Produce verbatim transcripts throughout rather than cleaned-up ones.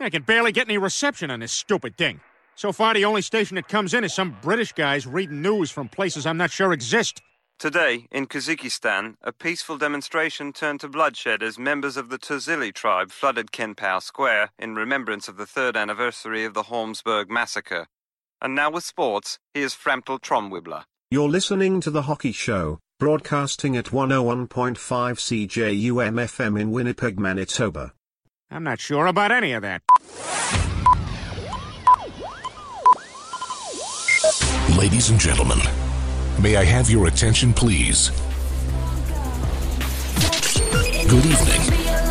I can barely get any reception on this stupid thing. So far, the only station that comes in is some British guys reading news from places I'm not sure exist. Today, in Kazakhstan, a peaceful demonstration turned to bloodshed as members of the Tuzili tribe flooded Kenpao Square in remembrance of the third anniversary of the Holmesburg massacre. And now with sports, here's Framtel Tromwibler. You're listening to The Hockey Show, broadcasting at one oh one point five C J U M F M in Winnipeg, Manitoba. I'm not sure about any of that. Ladies and gentlemen, may I have your attention, please? Good evening.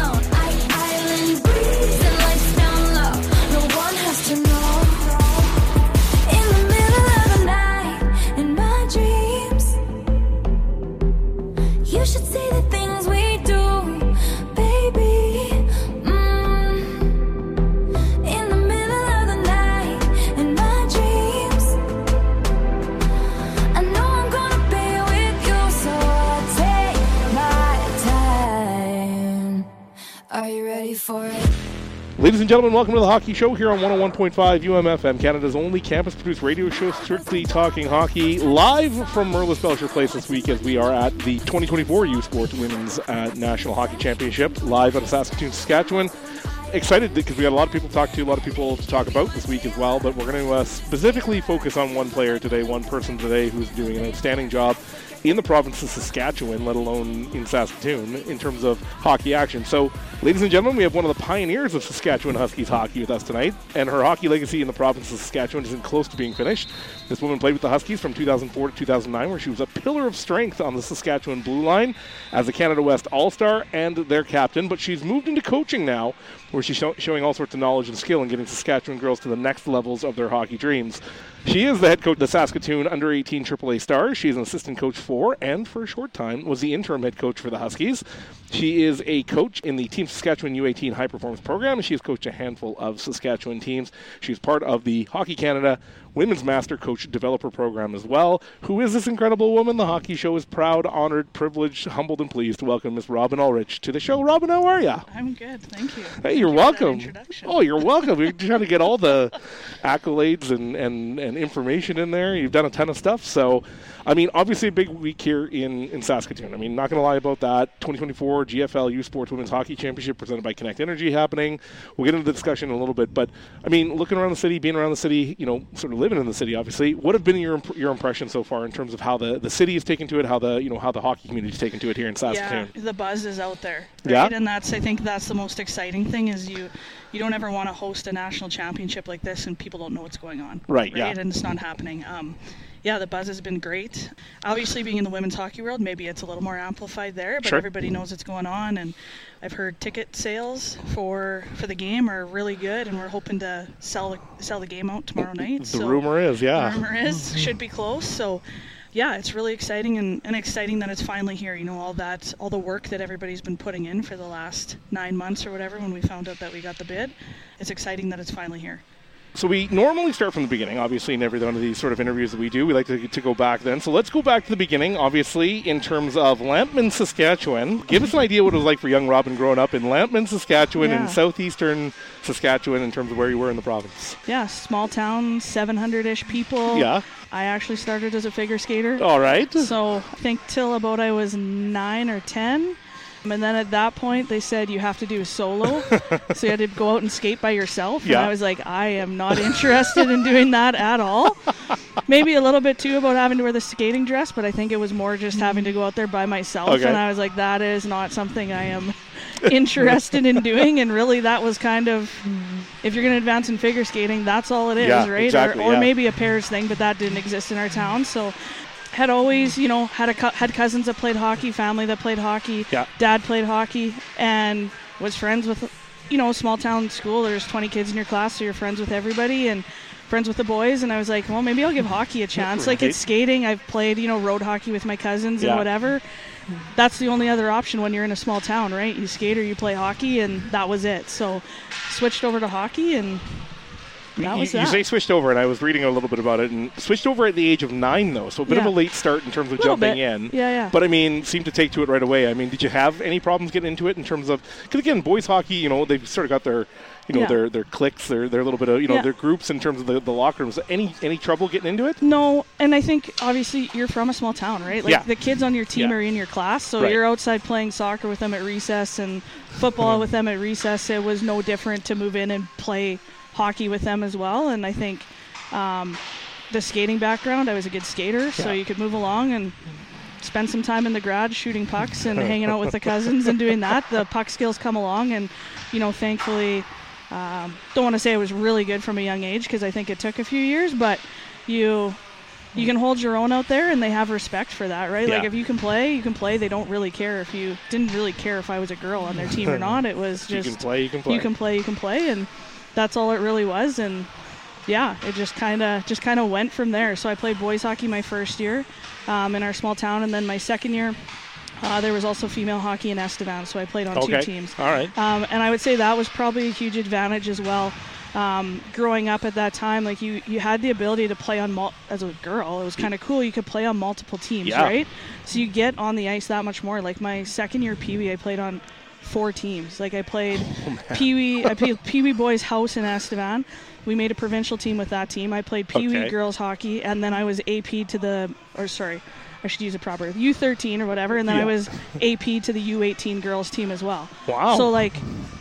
You should see the things we do, baby. Mm. In the middle of the night, in my dreams. I know I'm gonna be with you, so I'll take my time. Are you ready for it? Ladies and gentlemen, welcome to the Hockey Show here on one oh one point five U M F M, Canada's only campus-produced radio show strictly talking hockey, live from Merlis Belcher Place this week as we are at the twenty twenty-four U Sport Women's uh, National Hockey Championship, live out of Saskatoon, Saskatchewan. Excited because we got a lot of people to talk to, a lot of people to talk about this week as well, but we're going to uh, specifically focus on one player today, one person today who's doing an outstanding job in the province of Saskatchewan, let alone in Saskatoon, in terms of hockey action. So, ladies and gentlemen, we have one of the pioneers of Saskatchewan Huskies hockey with us tonight, and her hockey legacy in the province of Saskatchewan isn't close to being finished. This woman played with the Huskies from two thousand four to two thousand nine, where she was a pillar of strength on the Saskatchewan Blue Line as a Canada West All-Star and their captain, but she's moved into coaching now, where she's show- showing all sorts of knowledge and skill in getting Saskatchewan girls to the next levels of their hockey dreams. She is the head coach of the Saskatoon under eighteen triple A Stars. She is an assistant coach for, and for a short time, was the interim head coach for the Huskies. She is a coach in the Team Saskatchewan U eighteen High Performance Program, and she has coached a handful of Saskatchewan teams. She's part of the Hockey Canada Women's Master Coach Developer Program as well. Who is this incredible woman? The Hockey Show is proud, honored, privileged, humbled, and pleased to welcome Miss Robin Ulrich to the show. Robin, how are you? I'm good, thank you. Hey, you're Thank welcome. You for that introduction. Oh, you're welcome. We're trying to get all the accolades and, and, and information in there. You've done a ton of stuff. So, I mean, obviously a big week here in, in Saskatoon. I mean, not going to lie about that. twenty twenty-four G F L U Sports Women's Hockey Championship presented by Connect Energy happening. We'll get into the discussion in a little bit. But, I mean, looking around the city, being around the city, you know, sort of living in the city, obviously, what have been your imp- your impressions so far in terms of how the, the city has taken to it, how the, you know, how the hockey community has taken to it here in Saskatoon? Yeah, the buzz is out there, right? Yeah? And that's, I think that's the most exciting thing is you you don't ever want to host a national championship like this and people don't know what's going on. Right, right? yeah. And it's not happening. Um, yeah, the buzz has been great. Obviously, being in the women's hockey world, maybe it's a little more amplified there, but Sure. everybody knows what's going on. And I've heard ticket sales for for the game are really good, and we're hoping to sell the, sell the game out tomorrow night. The so rumor is, yeah. The rumor is, should be close. So, yeah, it's really exciting and, and exciting that it's finally here. You know, all that, all the work that everybody's been putting in for the last nine months or whatever when we found out that we got the bid. It's exciting that it's finally here. So we normally start from the beginning, obviously, in every one of these sort of interviews that we do. We like to, to go back then. So let's go back to the beginning, obviously, in terms of Lampman, Saskatchewan. Give us an idea what it was like for young Robin growing up in Lampman, Saskatchewan, Yeah. in southeastern Saskatchewan in terms of where you were in the province. Yeah, small town, seven hundred-ish people. Yeah. I actually started as a figure skater. All right. So I think till about I was nine or ten. And then at that point, they said you have to do solo. So you had to go out and skate by yourself. Yeah. And I was like, I am not interested in doing that at all. Maybe a little bit, too, about having to wear the skating dress, but I think it was more just having to go out there by myself. Okay. And I was like, that is not something I am interested in doing. And really, that was kind of, if you're going to advance in figure skating, that's all it is, Yeah, right? exactly, or or yeah. maybe a pairs thing, but that didn't exist in our town. So had always, you know, had a co- had cousins that played hockey, family that played hockey. Yeah. Dad played hockey and was friends with, you know, a small town school. There's twenty kids in your class, so you're friends with everybody and friends with the boys. And I was like, well, maybe I'll give hockey a chance. Like, it's skating. I've played, you know, road hockey with my cousins Yeah. and whatever. That's the only other option when you're in a small town, right? You skate or you play hockey, and that was it. So switched over to hockey, and that you, was you that. say switched over, and I was reading a little bit about it, and switched over at the age of nine, though, so a bit Yeah. of a late start in terms of Little jumping bit. in. Yeah, yeah. But, I mean, seemed to take to it right away. I mean, did you have any problems getting into it in terms of – because, again, boys hockey, you know, they've sort of got their – you know, Yeah. their their cliques, their their little bit of you know Yeah. their groups in terms of the, the locker rooms. Any any trouble getting into it? No, and I think obviously you're from a small town, right? Like Yeah. the kids on your team Yeah. are in your class, so Right. you're outside playing soccer with them at recess and football with them at recess. It was no different to move in and play hockey with them as well. And I think um, the skating background, I was a good skater, so Yeah. you could move along and spend some time in the garage shooting pucks and hanging out with the cousins and doing that. The puck skills come along, and you know, thankfully. Um, don't want to say it was really good from a young age because I think it took a few years, but you you can hold your own out there and they have respect for that, right? Like Yeah. if you can play, you can play. They don't really care if you didn't really care if I was a girl on their team or not. It was You just can play, you can play. you can play, you can play, and that's all it really was. And yeah, it just kind of just kind of went from there. So I played boys hockey my first year um, in our small town, and then my second year. Uh, there was also female hockey in Estevan, so I played on Okay. two teams. All right. Um, and I would say that was probably a huge advantage as well. Um, growing up at that time, like you, you had the ability to play on mul- as a girl. It was kind of cool. You could play on multiple teams, Yeah. right? So you get on the ice that much more. Like my second year Pee Wee, I played on four teams. Like I played Oh, Pee Wee, I played Pee Wee Boys House in Estevan. We made a provincial team with that team. I played Pee Wee Okay. girls hockey, and then I was A P to the, or sorry. I should use it proper, U thirteen or whatever, and then Yeah. I was A P to the U eighteen girls team as well. Wow. So, like,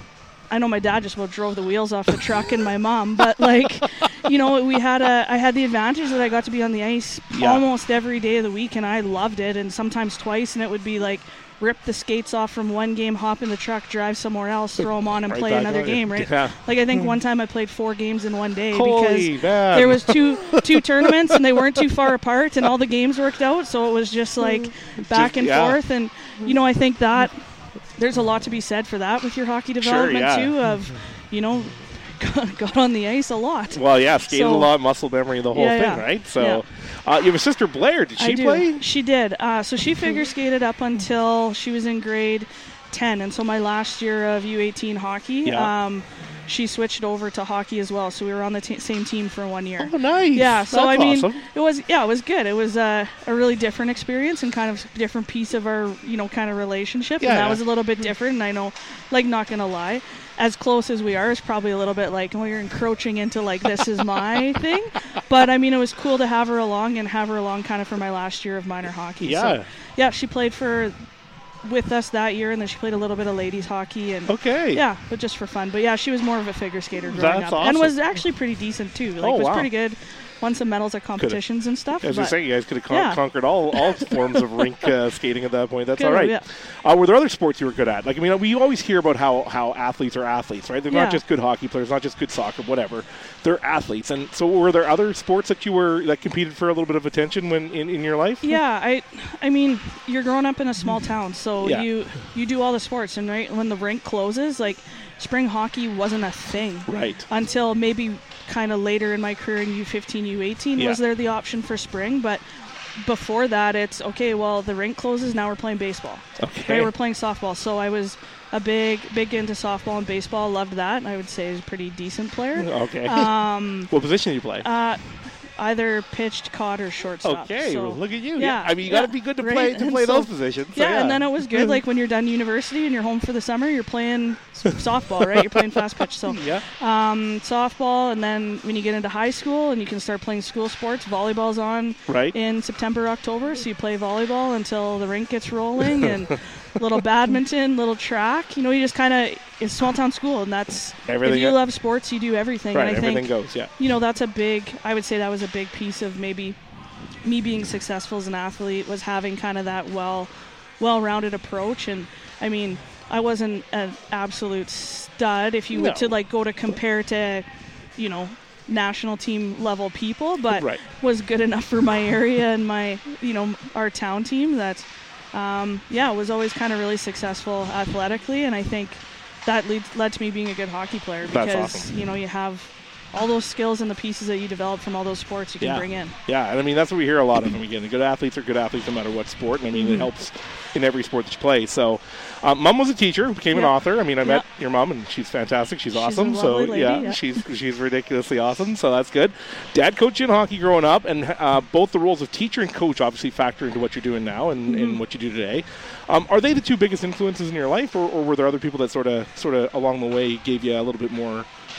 I know my dad just about drove the wheels off the truck and my mom, but, like, you know, we had a, I had the advantage that I got to be on the ice Yeah. almost every day of the week, and I loved it, and sometimes twice, and it would be like, rip the skates off from one game, hop in the truck, drive somewhere else, throw them on, and Right play back another on it. game, right? Yeah. Like, I think one time I played four games in one day Holy because man. there was two two tournaments, and they weren't too far apart, and all the games worked out, so it was just, like, back Just- and yeah. forth, and, you know, I think that there's a lot to be said for that with your hockey development, yeah. too, of, you know, got, got on the ice a lot. Well, yeah, skated So- a lot, muscle memory, the whole Yeah, thing, yeah. right? So, uh, you have a sister, Blair. Did she I do. play? She did. Uh, so she figure skated up until she was in grade ten. And so my last year of U eighteen hockey, Yeah. um, she switched over to hockey as well. So we were on the t- same team for one year. Oh, nice. Yeah, so That's I mean, awesome. it was yeah, it was good. It was uh, a really different experience and kind of different piece of our you know kind of relationship, Yeah, and that yeah. was a little bit different. And I know, like, not gonna lie, as close as we are, is probably a little bit like, oh, you're encroaching into like this is my thing. But I mean, it was cool to have her along and have her along kind of for my last year of minor hockey. Yeah. So, yeah, she played for with us that year, and then she played a little bit of ladies hockey and. Okay. Yeah, but just for fun. But yeah, she was more of a figure skater growing That's up, and awesome. was actually pretty decent too. Like, Oh, was wow. pretty good. Won some medals at competitions and stuff. As I but was saying, you guys could have con- yeah. conquered all, all forms of rink uh, skating at that point. That's all Good, right. yeah. Uh, were there other sports you were good at? Like, I mean, we always hear about how, how athletes are athletes, right? They're Yeah. not just good hockey players, not just good soccer, whatever. They're athletes. And so, were there other sports that you were that competed for a little bit of attention when in, in your life? Yeah, I, I mean, you're growing up in a small town, so Yeah. you you do all the sports, and right when the rink closes, like spring hockey wasn't a thing Right. until maybe kind of later in my career in U fifteen, U eighteen Yeah. was there the option for spring, but before that, it's okay. Well, the rink closes, now we're playing baseball. Okay. Right, we're playing softball. So I was a big, big into softball and baseball. Loved that, and I would say I was a pretty decent player. Okay. Um, what position do you play? uh, either pitched, caught, or shortstop. okay. So, well, look at you. yeah, I mean, you yeah, got to be good to right? play to And play so- those positions. So, yeah, and then it was good. Like when you're done university and you're home for the summer, you're playing s- softball, right? You're playing fast pitch. So yeah. um, softball, and then when you get into high school and you can start playing school sports, volleyball's on Right. in September, October. So you play volleyball until the rink gets rolling, and little badminton, little track. You know, you just kind of it's small town school, and that's Everything if you go- love sports, you do everything. Right. and I Everything think goes. Yeah. you know that's a big. I would say that was a big piece of maybe me being successful as an athlete was having kind of that well, well-rounded approach. And I mean, I wasn't an absolute stud if you No. were to like go to compare to, you know, national team level people, but Right. was good enough for my area and my, you know, our town team that, um, yeah, was always kind of really successful athletically. And I think that lead, led to me being a good hockey player That's because, awesome. you know, you have all those skills and the pieces that you develop from all those sports you can Yeah. bring in. Yeah, and I mean that's what we hear a lot of them. Again, good athletes are good athletes no matter what sport, and I mean it helps in every sport that you play. So, um, Mom was a teacher, became an Yeah. author. I mean, I met Yeah. your mom, and she's fantastic. She's, She's a awesome. So lovely lady, yeah, yeah. she's she's ridiculously awesome. So that's good. Dad coached you in hockey growing up, and uh, both the roles of teacher and coach obviously factor into what you're doing now and, Mm-hmm. and what you do today. Um, are they the two biggest influences in your life, or, or were there other people that sort of sort of along the way gave you a little bit more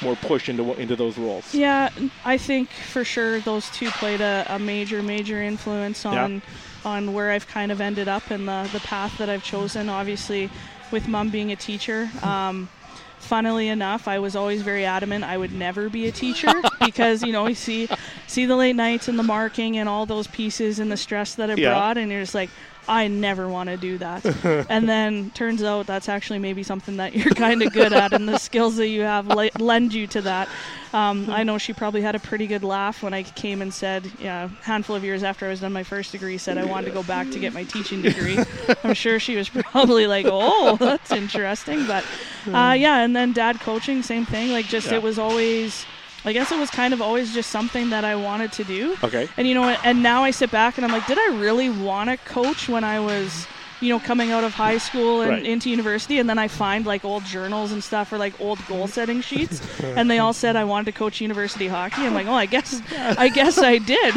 more push into into those roles. Yeah, I think for sure those two played a, a major, major influence on Yeah. on where I've kind of ended up in the, the path that I've chosen. Obviously, with Mom being a teacher, um, funnily enough, I was always very adamant I would never be a teacher because, you know, you see, see the late nights and the marking and all those pieces and the stress that it Yeah. brought, and you're just like, I never want to do that. And then turns out that's actually maybe something that you're kind of good at, and the skills that you have le- lend you to that. Um, I know she probably had a pretty good laugh when I came and said, yeah, a handful of years after I was done my first degree, said I wanted to go back to get my teaching degree. I'm sure she was probably like, oh, that's interesting. But uh, yeah, and then dad coaching, same thing. Like just Yeah. it was always... I guess it was kind of always just something that I wanted to do. Okay. And, you know, and now I sit back and I'm like, did I really want to coach when I was, you know, coming out of high school and Right. into university? And then I find like old journals and stuff or like old goal setting sheets. And they all said I wanted to coach university hockey. I'm like, oh, I guess, I guess I did.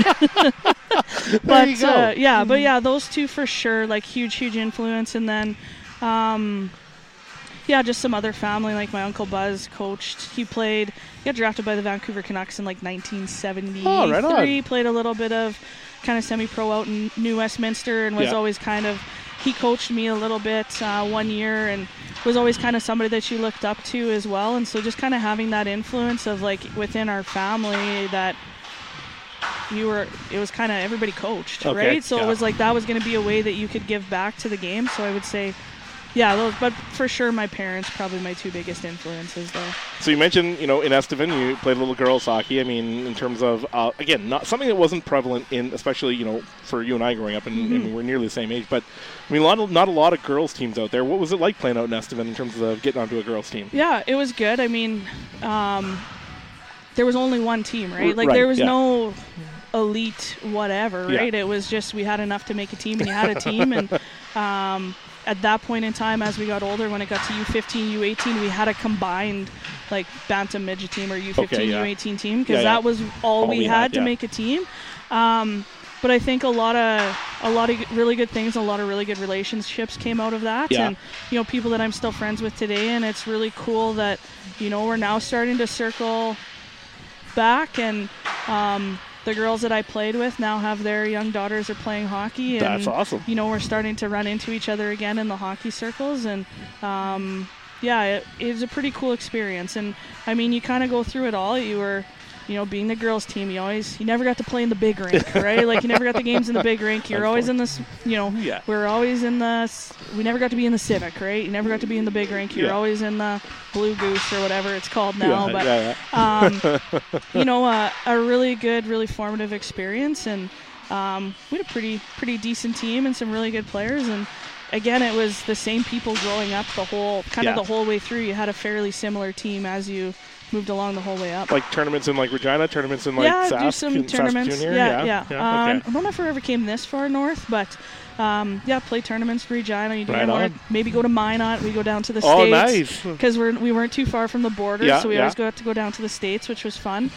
But you go. uh, yeah, but yeah, those two for sure, like huge, huge influence. And then, um, yeah, just some other family, like my Uncle Buzz coached. He played, he got drafted by the Vancouver Canucks in like nineteen seventy-three. Oh, right on. Played a little bit of kind of semi-pro out in New Westminster and was Yeah. always kind of, he coached me a little bit uh, one year and was always kind of somebody that you looked up to as well. And so just kind of having that influence of like within our family that you were, it was kind of everybody coached, Okay, right? So yeah. it was like that was going to be a way that you could give back to the game. So I would say, yeah, those, but for sure my parents probably my two biggest influences there. So you mentioned, you know, in Estevan you played a little girls hockey. I mean, in terms of, uh, again, not something that wasn't prevalent in, especially, you know, for you and I growing up, and, Mm-hmm. and we're nearly the same age. But I mean, a lot of, not a lot of girls teams out there. What was it like playing out in Estevan in terms of getting onto a girls team? Yeah, it was good. I mean, um, there was only one team, right? Like Right, there was yeah. no elite whatever, Yeah. right? It was just we had enough to make a team, and you had a team, and um, at that point in time, as we got older, when it got to U fifteen, U eighteen, we had a combined like bantam midget team or U fifteen, Okay, yeah. U eighteen team because Yeah, yeah. that was all, All we, we had, had, to yeah. make a team. Um, but I think a lot of a lot of really good things, a lot of really good relationships came out of that, Yeah. and you know people that I'm still friends with today, and it's really cool that you know we're now starting to circle back, and um, the girls that I played with now have their young daughters are playing hockey, and That's awesome. you know we're starting to run into each other again in the hockey circles, and um, yeah, it, it was a pretty cool experience. And I mean, you kind of go through it all. You were, you know, being the girls' team, you always you never got to play in the big rink, right? Like you never got the games in the big rink. You're always in this, you know, Yeah. we we're always in the. s- We never got to be in the Civic, right? You never got to be in the big rink. You're Yeah. always in the Blue Goose or whatever it's called now. Yeah, but yeah, yeah. um, you know, uh, a really good, really formative experience, and um, we had a pretty, pretty decent team and some really good players. And again, it was the same people growing up the whole, kind Yeah. of the whole way through. You had a fairly similar team as you moved along the whole way up. Like tournaments in like Regina, tournaments in like yeah, Sask, do some in tournaments. Saskatoon Yeah, here? yeah. yeah. Um, Okay. I don't know if I ever came this far north, but um, yeah, play tournaments in Regina. You Right didn't want on. to maybe go to Minot. We go down to the Oh, States. nice. Because we're we weren't too far from the border, Yeah, so we yeah. always got to go down to the States, which was fun.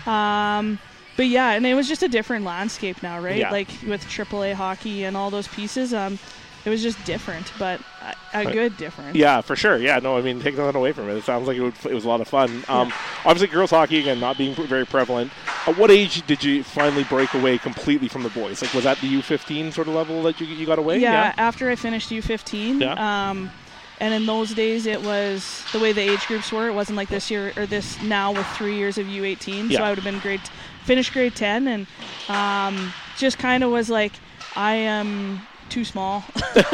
Um, but yeah, and it was just a different landscape now, right? Yeah. Like with triple A hockey and all those pieces. Um, it was just different, but a, a Right. good different. Yeah, for sure. Yeah, no, I mean, take nothing away from it. It sounds like it, would, it was a lot of fun. Um, Obviously, girls hockey, again, not being pre- very prevalent. At what age did you finally break away completely from the boys? Like, was that the U fifteen sort of level that you, you got away? Yeah, after I finished U fifteen. Yeah. Um, and in those days, it was the way the age groups were. It wasn't like this year or this now with three years of U eighteen. Yeah. So I would have been grade, finished grade ten, and um, just kind of was like, I am too small.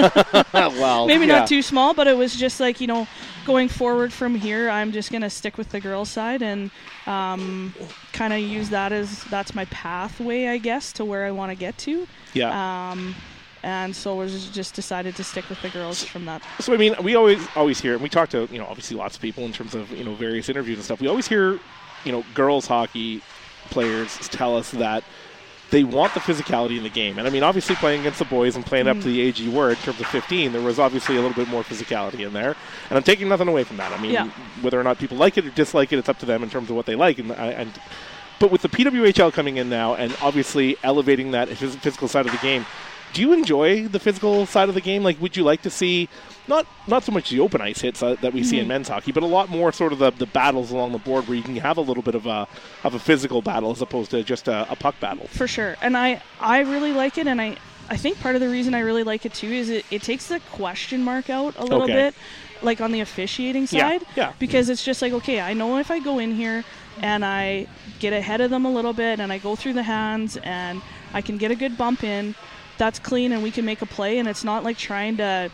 well, Maybe yeah. not too small, but it was just like, you know, going forward from here, I'm just going to stick with the girls' side and um, kind of use that as that's my pathway, I guess, to where I want to get to. Yeah. Um, and so was just decided to stick with the girls from that. So I mean, we always always hear, and we talk to you know obviously lots of people in terms of you know various interviews and stuff. We always hear, you know, girls hockey players tell us that they want the physicality in the game. And I mean, obviously playing against the boys and playing up to the age you were in terms of fifteen, there was obviously a little bit more physicality in there. And I'm taking nothing away from that. I mean, Yeah. whether or not people like it or dislike it, it's up to them in terms of what they like. And, and but with the P W H L coming in now and obviously elevating that phys- physical side of the game, do you enjoy the physical side of the game? Like, would you like to see, not not so much the open ice hits uh, that we see in men's hockey, but a lot more sort of the, the battles along the board where you can have a little bit of a of a physical battle as opposed to just a, a puck battle. For sure. And I, I really like it, and I, I think part of the reason I really like it too is it, it takes the question mark out a little Okay. bit, like on the officiating Yeah, side. yeah. Because it's just like, okay, I know if I go in here and I get ahead of them a little bit and I go through the hands and I can get a good bump in, that's clean and we can make a play, and it's not like trying to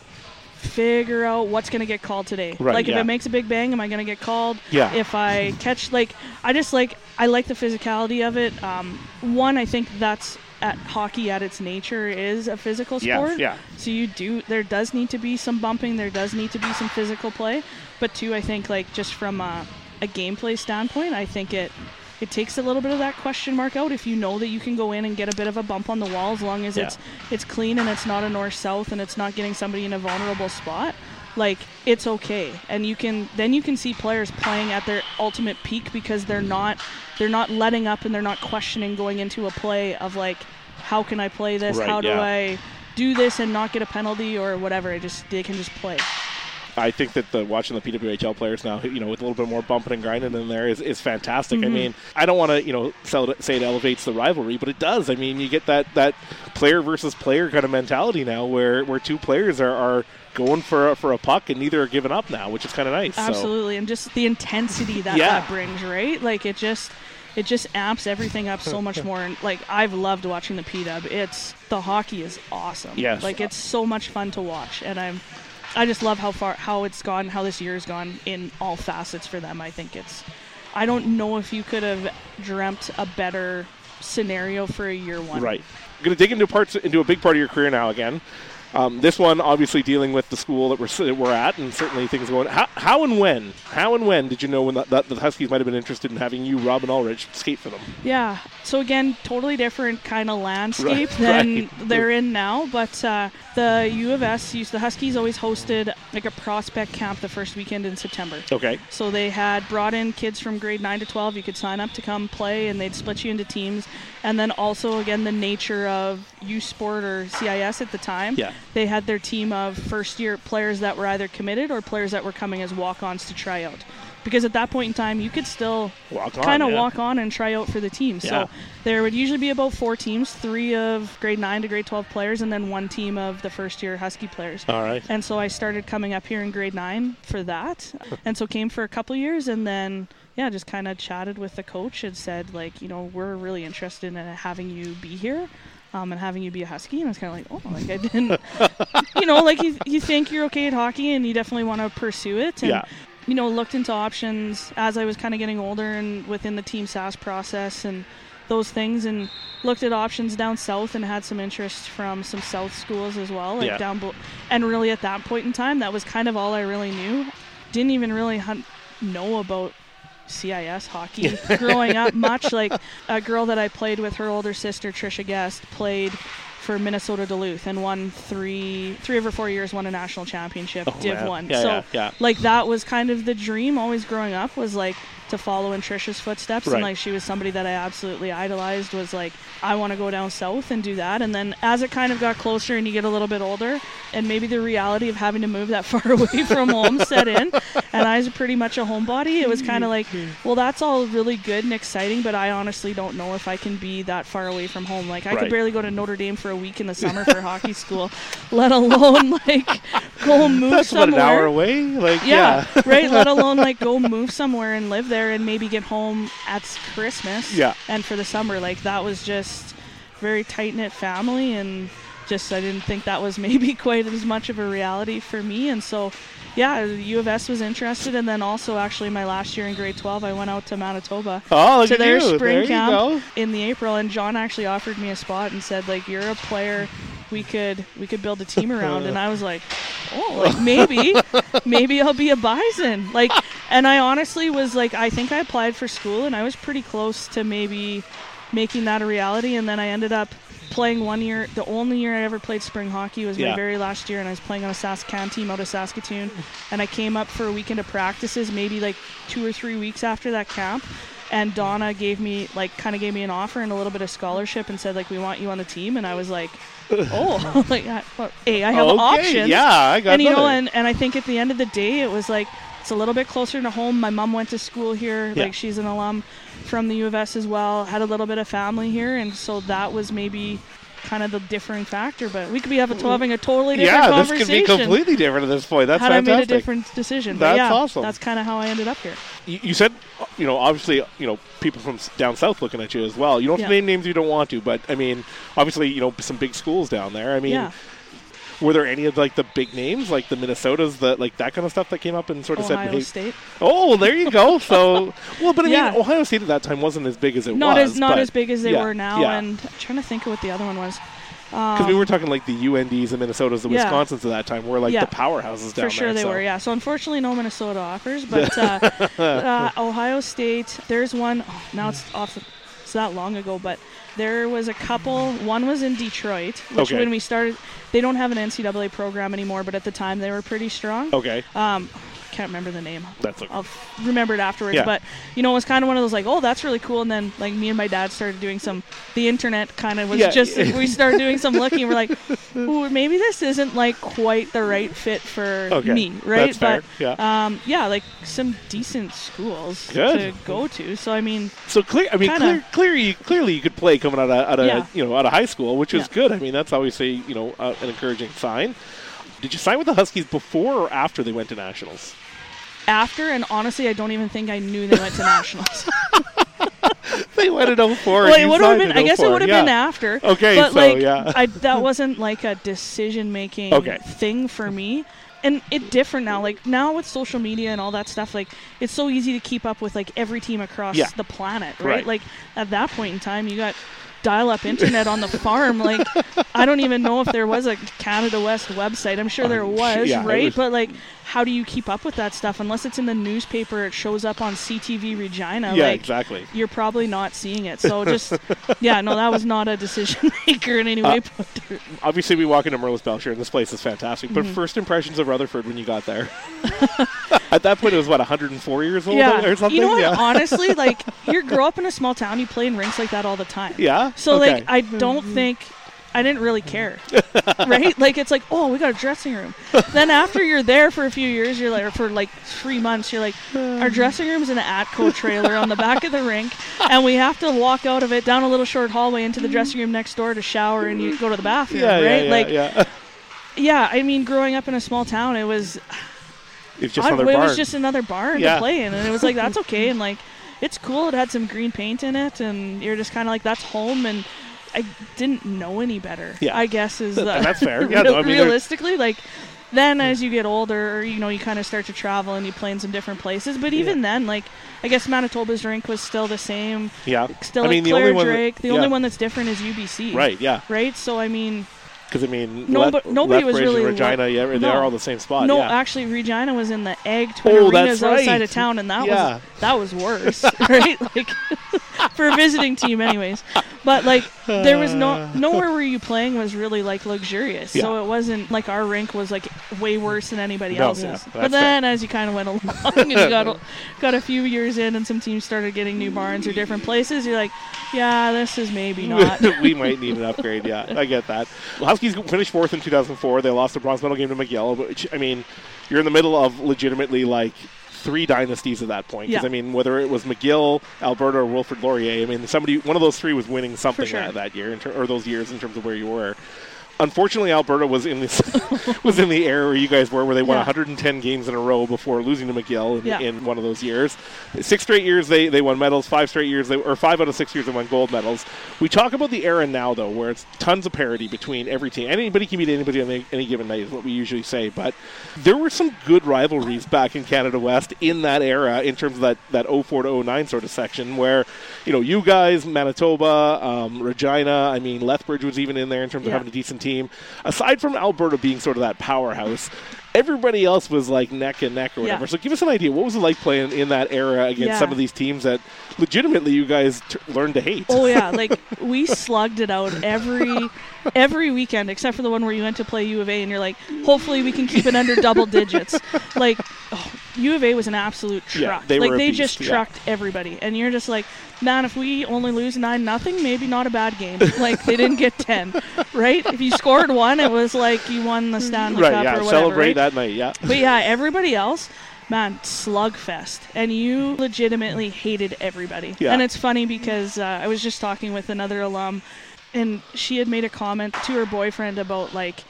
figure out what's going to get called today. Right, like yeah. if it makes a big bang, am I going to get called? Yeah. If I catch, like, I just like, I like the physicality of it. Um, one, I think that's at hockey at its nature is a physical Yeah, sport. yeah. So you do, there does need to be some bumping, there does need to be some physical play. But two, I think like just from a, a gameplay standpoint, I think it, it takes a little bit of that question mark out if you know that you can go in and get a bit of a bump on the wall as long as Yeah. it's it's clean and it's not a north-south and it's not getting somebody in a vulnerable spot. Like, it's okay. And you can then you can see players playing at their ultimate peak because they're not they're not letting up and they're not questioning going into a play of like, how can I play this? Right, how do yeah. I do this and not get a penalty or whatever? I just they can just play. I think that the watching the P W H L players now, you know, with a little bit more bumping and grinding in there is, is fantastic. Mm-hmm. I mean, I don't want to, you know, sell it, say it elevates the rivalry, but it does. I mean, you get that, that player versus player kind of mentality now where, where two players are, are going for a, for a puck and neither are giving up now, which is kind of nice. So. Absolutely, and just the intensity that Yeah. that brings, right? Like it just it just amps everything up so much more. And like I've loved watching the P W. It's the hockey is awesome. Yes. Like it's so much fun to watch, and I'm I just love how far how it's gone, how this year's gone in all facets for them. I think it's I don't know if you could have dreamt a better scenario for a year one. Right. I'm going to dig into parts into a big part of your career now again. Um, this one, obviously, dealing with the school that we're that we're at, and certainly things going. How, how and when? How and when did you know when the, that the Huskies might have been interested in having you, Robin Ulrich, skate for them? Yeah. So again, totally different kind of landscape Right, than right. they're in now. But uh, the U of S, used, the Huskies always hosted like a prospect camp the first weekend in September. Okay. So they had brought in kids from grade nine to twelve. You could sign up to come play, and they'd split you into teams. And then also, again, the nature of U Sport or C I S at the time. Yeah. They had their team of first-year players that were either committed or players that were coming as walk-ons to try out. Because at that point in time, you could still Walk on, kind of yeah. walk on and try out for the team. Yeah. So there would usually be about four teams, three of grade nine to grade twelve players, and then one team of the first-year Husky players. All right. And so I started coming up here in grade nine for that, and so came for a couple years, and then yeah, just kind of chatted with the coach and said like, you know, we're really interested in having you be here. Um, and having you be a Husky, and I was kind of like, oh, like I didn't, you know, like you, you think you're okay at hockey, and you definitely want to pursue it, and Yeah. you know, looked into options as I was kind of getting older and within the Team S A S process and those things, and looked at options down south and had some interest from some south schools as well, like Yeah. down, bo- and really at that point in time, that was kind of all I really knew. Didn't even really hun- know about C I S hockey growing up much. Like a girl that I played with, her older sister Trisha Guest, played for Minnesota Duluth and won three three of her four years won a national championship, Oh, Div man. one. Yeah, so yeah, yeah. like that was kind of the dream always growing up, was like to follow in Trisha's footsteps. Right. And like she was somebody that I absolutely idolized, was like, I want to go down south and do that. And then as it kind of got closer and you get a little bit older, and maybe the reality of having to move that far away from home set in, and I was pretty much a homebody, it was kind of like, well, that's all really good and exciting, but I honestly don't know if I can be that far away from home. Like I Right. could barely go to Notre Dame for a week in the summer for hockey school, let alone like go move That's somewhere. about an hour away. Like, Yeah, yeah. right. Let alone like go move somewhere and live there and maybe get home at Christmas. Yeah. And for the summer, like that was just very tight knit family, and just I didn't think that was maybe quite as much of a reality for me. And so, yeah, U of S was interested, and then also actually my last year in grade twelve, I went out to Manitoba Oh, look to at their you. spring There you camp go. in the April, and John actually offered me a spot and said like, you're a player we could we could build a team around. And I was like, oh, like maybe maybe I'll be a Bison, like. And I honestly was like, I think I applied for school and I was pretty close to maybe making that a reality, and then I ended up playing one year. The only year I ever played spring hockey was my Yeah. very last year, and I was playing on a Saskatoon team out of Saskatoon, and I came up for a weekend of practices maybe like two or three weeks after that camp. and Donna gave me like kind of gave me an offer and a little bit of scholarship and said like we want you on the team, and I was like, oh, like I, well, hey, I have okay, options. Yeah, I got and you another. know, and, and I think at the end of the day, it was like it's a little bit closer to home. My mom went to school here, Yeah. like she's an alum from the U of S as well. Had a little bit of family here, and so that was maybe kind of the differing factor. But we could be having, having a totally different yeah, this conversation. could be completely different at this point. That's had fantastic. I made a different decision. But That's yeah, awesome. That's kind of how I ended up here. You, you said, you know, obviously, you know, people from s- down south looking at you as well. You don't have to Yeah. name names you don't want to, but I mean, obviously, you know, some big schools down there. I mean, Yeah. were there any of like the big names, like the Minnesotas, that like that kind of stuff that came up and sort of Ohio said, hey, State. oh, well, there you go. So, well, but I Yeah. mean, Ohio State at that time wasn't as big as it Not was. as not but as big as they yeah, were now. yeah. And I'm trying to think of what the other one was. Because we were talking like the U N Ds, the Minnesotas, the Yeah. Wisconsins at that time were like Yeah. the powerhouses down For sure there. they so. were, yeah. So unfortunately, no Minnesota offers, but uh, uh, Ohio State. There's one. Oh, now it's off. The, it's that long ago, but there was a couple. One was in Detroit, which Okay. when we started, they don't have an N C double A program anymore, but at the time they were pretty strong. Okay, Um, can't remember the name. that's okay. I'll f- remember it afterwards. Yeah. But, you know, it was kind of one of those like, oh, that's really cool. And then, like, me and my dad started doing some, the internet kind of was Yeah. just, we started doing some looking. We're like, ooh, maybe this isn't, like, quite the right fit for Okay. me, right? That's fair. But, Yeah. um, yeah, like, some decent schools Good. to go to. So, I mean, So clear. I mean, Kinda. clear, clearly, clearly, you could play coming out of, out of Yeah. you know out of high school, which is Yeah. good. I mean, that's obviously you know uh, an encouraging sign. Did you sign with the Huskies before or after they went to nationals? after, and honestly, I don't even think I knew they went to nationals. They went in oh four. Well, and it you would have signed been. in I guess it oh four, would have yeah. been after. Okay, but so, like, yeah. I, that wasn't like a decision-making Okay. thing for me. And it's different now. Like now with social media and all that stuff, like it's so easy to keep up with like every team across Yeah. the planet, right? Right. Like at that point in time, you got dial-up internet on the farm. Like I don't even know if there was a Canada West website. I'm sure there Um, was, yeah, it right? was- But like, how do you keep up with that stuff unless it's in the newspaper? It shows up on C T V Regina. Yeah, like, exactly. You're probably not seeing it. So just, yeah, no, that was not a decision maker in any way. Uh, Obviously, we walk into Merlis Belcher, and this place is fantastic. But Mm-hmm. first impressions of Rutherford when you got there? At that point, it was what one hundred four years old yeah, or something. you know what? Yeah. Honestly, like you grow up in a small town, you play in rinks like that all the time. Yeah? So Okay. like, I don't think. I didn't really care, right? Like it's like, oh, we got a dressing room. Then after you're there for a few years, you're like, or for like three months, you're like, our dressing room's in an Atco trailer on the back of the rink, and we have to walk out of it down a little short hallway into the dressing room next door to shower, and you go to the bathroom, yeah, yeah, right? yeah, like, yeah. yeah. I mean, growing up in a small town, it was, It's just I- another it barn. was just another barn Yeah. to play in, and it was like that's okay, and like it's cool. It had some green paint in it, and you're just kind of like that's home, and I didn't know any better. Yeah. I guess is the And that's fair. Yeah, no, I mean, there- realistically, like then as you get older, or, you know, you kind of start to travel and you play in some different places. But even then, like I guess Manitoba's rink was still the same. yeah. Still I like mean, the Claire only one that- Drake. the yeah. only one that's different is U B C. Right, yeah. Right. So I mean. Because, I mean, No, Leth- but nobody was Lethbridge really and Regina, lo- yeah, they no. are all the same spot. No, yeah. actually, Regina was in the Egg Twin Oh, Arenas that's outside right. of town, and that Yeah. was that was worse, right? Like for a visiting team, anyways. But like, there was no nowhere where you playing was really like luxurious, so Yeah. it wasn't like our rink was like way worse than anybody No, else's. yeah, but that's then, as you kind of went along and you got a, got a few years in, and some teams started getting new barns or different places, you're like, yeah, this is maybe not. We might need an upgrade, yeah. I get that. Well, Huskies finished fourth in two thousand four. They lost the bronze medal game to McGill, which, I mean, you're in the middle of legitimately, like, three dynasties at that point. Because, Yeah. I mean, whether it was McGill, Alberta, or Wilfrid Laurier, I mean, somebody, one of those three was winning something sure. that, that year, in ter- or those years in terms of where you were. Unfortunately, Alberta was in this was in the era where you guys were, where they won Yeah. one hundred ten games in a row before losing to McGill in, Yeah. in one of those years. Six straight years they, they won medals. Five straight years, they, or five out of six years they won gold medals. We talk about the era now, though, where it's tons of parity between every team. Anybody can beat anybody on any, any given night, is what we usually say. But there were some good rivalries back in Canada West in that era, in terms of that that oh four to oh nine sort of section, where you know you guys, Manitoba, um, Regina. I mean, Lethbridge was even in there in terms of Yeah. having a decent team. Aside from Alberta being sort of that powerhouse, everybody else was like neck and neck or Yeah. whatever. So give us an idea. What was it like playing in that era against Yeah. some of these teams that legitimately you guys t- learned to hate? Oh yeah, like we slugged it out every every weekend, except for the one where you went to play U of A, and you're like, hopefully we can keep it under double digits. Like, oh, U of A was an absolute truck. Yeah, they like were a they beast, just yeah. trucked everybody, and you're just like, man, if we only lose nine nothing, maybe not a bad game. Like they didn't get ten, right? If you scored one, it was like you won the Stanley Right, Cup yeah, or whatever. celebrate right? that night, yeah. But yeah, everybody else, man, slugfest, and you legitimately hated everybody. Yeah. And it's funny because uh, I was just talking with another alum, and she had made a comment to her boyfriend about like.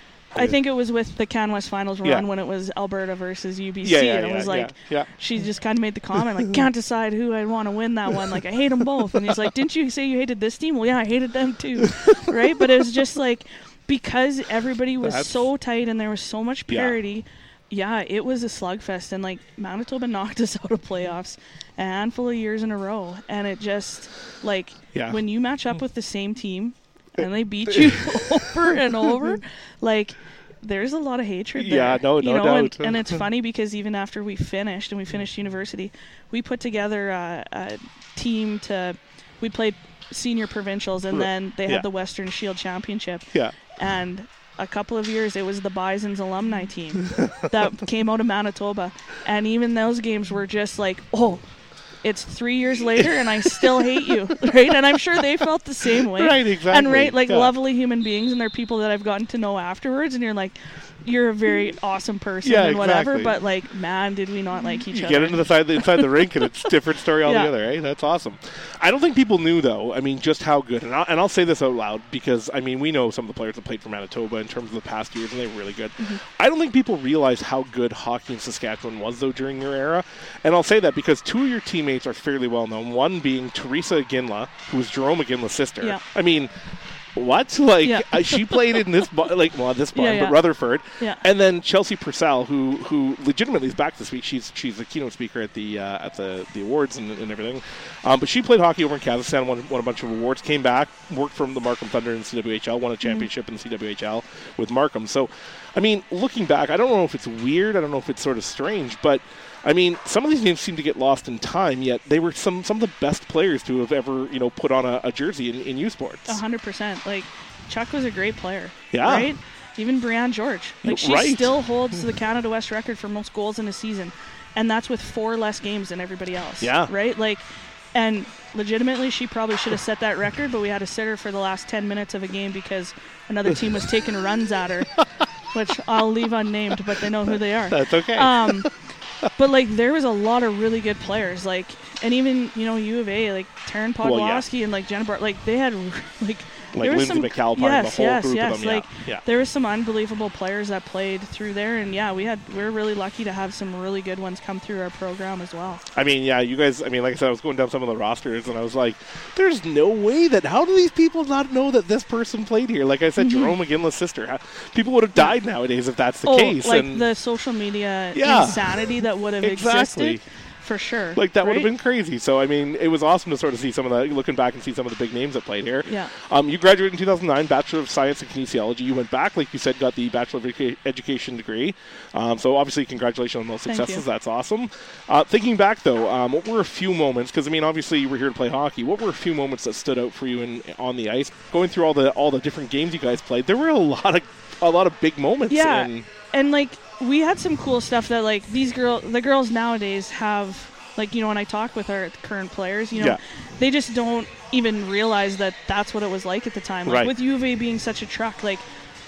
I think it was with the Can West Finals run Yeah. when it was Alberta versus U B C, Yeah, yeah, and it yeah, was like yeah, yeah. she just kind of made the comment like, can't decide who I want to win that one. Like I hate them both, and he's like, didn't you say you hated this team? Well, yeah, I hated them too, right? But it was just like because everybody was That's- so tight and there was so much Yeah. parity. Yeah, it was a slugfest, and like Manitoba knocked us out of playoffs a handful of years in a row, and it just like Yeah. when you match up with the same team and they beat you over and over, like. There's a lot of hatred there. Yeah, no- you no know, and, doubt. and it's funny because even after we finished and we finished university, we put together a, a team to. We played senior provincials, and then they had Yeah. the Western Shield Championship. Yeah. And a couple of years, it was the Bison's alumni team that came out of Manitoba, and even those games were just like, oh. It's three years later, and I still hate you, right? And I'm sure they felt the same way. Right, exactly. And right, like Yeah. lovely human beings, and they're people that I've gotten to know afterwards, and you're like, you're a very awesome person Yeah, and whatever, exactly. but like, man, did we not like each You other? get into the side inside the rink, and it's a different story Yeah. altogether, right? That's awesome. I don't think people knew, though, I mean, just how good, and I'll, and I'll say this out loud, because, I mean, we know some of the players that played for Manitoba in terms of the past years, and they were really good. Mm-hmm. I don't think people realize how good hockey in Saskatchewan was, though, during your era, and I'll say that because two of your teammates are fairly well known, one being Teresa Aginla, who was Jerome Aginla's sister. Yeah. I mean... What? Like, Yeah. uh, she played in this, bar, like, well, this barn, Yeah, yeah. but Rutherford. Yeah. And then Chelsea Purcell, who who legitimately is back this week. She's she's a keynote speaker at the uh, at the, the awards and, and everything. Um, but she played hockey over in Kazakhstan, won, won a bunch of awards, came back, worked from the Markham Thunder in the C W H L, won a championship in the C W H L with Markham. So, I mean, looking back, I don't know if it's weird. I don't know if it's sort of strange, but I mean, some of these names seem to get lost in time, yet they were some, some of the best players to have ever, you know, put on a, a jersey in, in U Sports. A hundred percent. Like, Chuck was a great player. Yeah. Right? Even Brianne George. Like, she Right. still holds the Canada West record for most goals in a season. And that's with four less games than everybody else. Yeah. Right? Like, and legitimately, she probably should have set that record, but we had to sit her for the last ten minutes of a game because another team was taking runs at her, which I'll leave unnamed, but they know who they are. That's okay. Um, but like there was a lot of really good players, like, and even you know U of A, like Taryn Well, yeah. Podwosky and like Jenna Bart, like they had like Like there was Lindsay some, McAlpine, yes, the whole yes, group yes, of them, yeah, like yeah. there was some unbelievable players that played through there, and yeah, we had we we're really lucky to have some really good ones come through our program as well. I mean, yeah, you guys, I mean, like I said, I was going down some of the rosters, and I was like, there's no way that, how do these people not know that this person played here? Like I said, Jerome McGinley's sister. How, people would have died nowadays if that's the oh, case. like and the social media Yeah. insanity that would have Exactly. existed, for sure. Like, that would have right? been crazy. So, I mean, it was awesome to sort of see some of the, looking back and see some of the big names that played here. Yeah. Um, you graduated in two thousand nine, Bachelor of Science in Kinesiology. You went back, like you said, got the Bachelor of Educa- Education degree. Um, so, obviously, congratulations on those Thank successes. you. That's awesome. Uh, thinking back, though, um, what were a few moments, because, I mean, obviously, you were here to play hockey. What were a few moments that stood out for you in, on the ice? Going through all the all the different games you guys played, there were a lot of a lot of big moments. Yeah, And, and like we had some cool stuff that like these girl, the girls nowadays have. Like, you know, when I talk with our current players, you know, Yeah. they just don't even realize that that's what it was like at the time. Like, Right. with U of A being such a truck, like,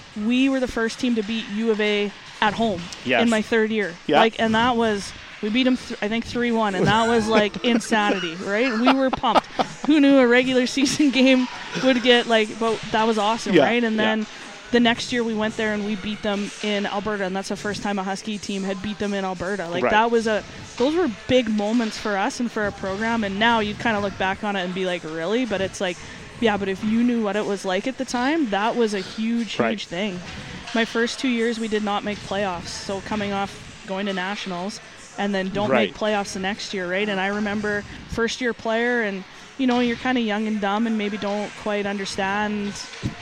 we were the first team to beat U of A at home Yes. in my third year. Yeah. Like, and that was, we beat them, th- I think, three one, and that was, like, insanity, right? We were pumped. Who knew a regular season game would get, like, but that was awesome, Yeah, right? And yeah. then the next year we went there and we beat them in Alberta, and that's the first time a Husky team had beat them in Alberta. Like, Right. that was a, those were big moments for us and for our program, and now you kind of look back on it and be like, really? But it's like, yeah, but if you knew what it was like at the time, that was a huge, huge Right. thing. My first two years we did not make playoffs, so coming off going to nationals and then don't Right. make playoffs the next year, right? And I remember first year player, and you know, you're kind of young and dumb and maybe don't quite understand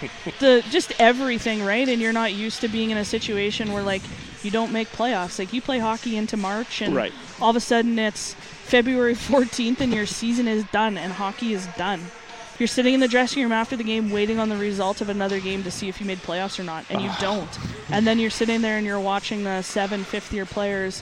the just everything, right? And you're not used to being in a situation where like you don't make playoffs. Like you play hockey into March and Right. all of a sudden it's February fourteenth and your season is done and hockey is done. You're sitting in the dressing room after the game waiting on the result of another game to see if you made playoffs or not, and you don't. And then you're sitting there and you're watching the seven fifth-year players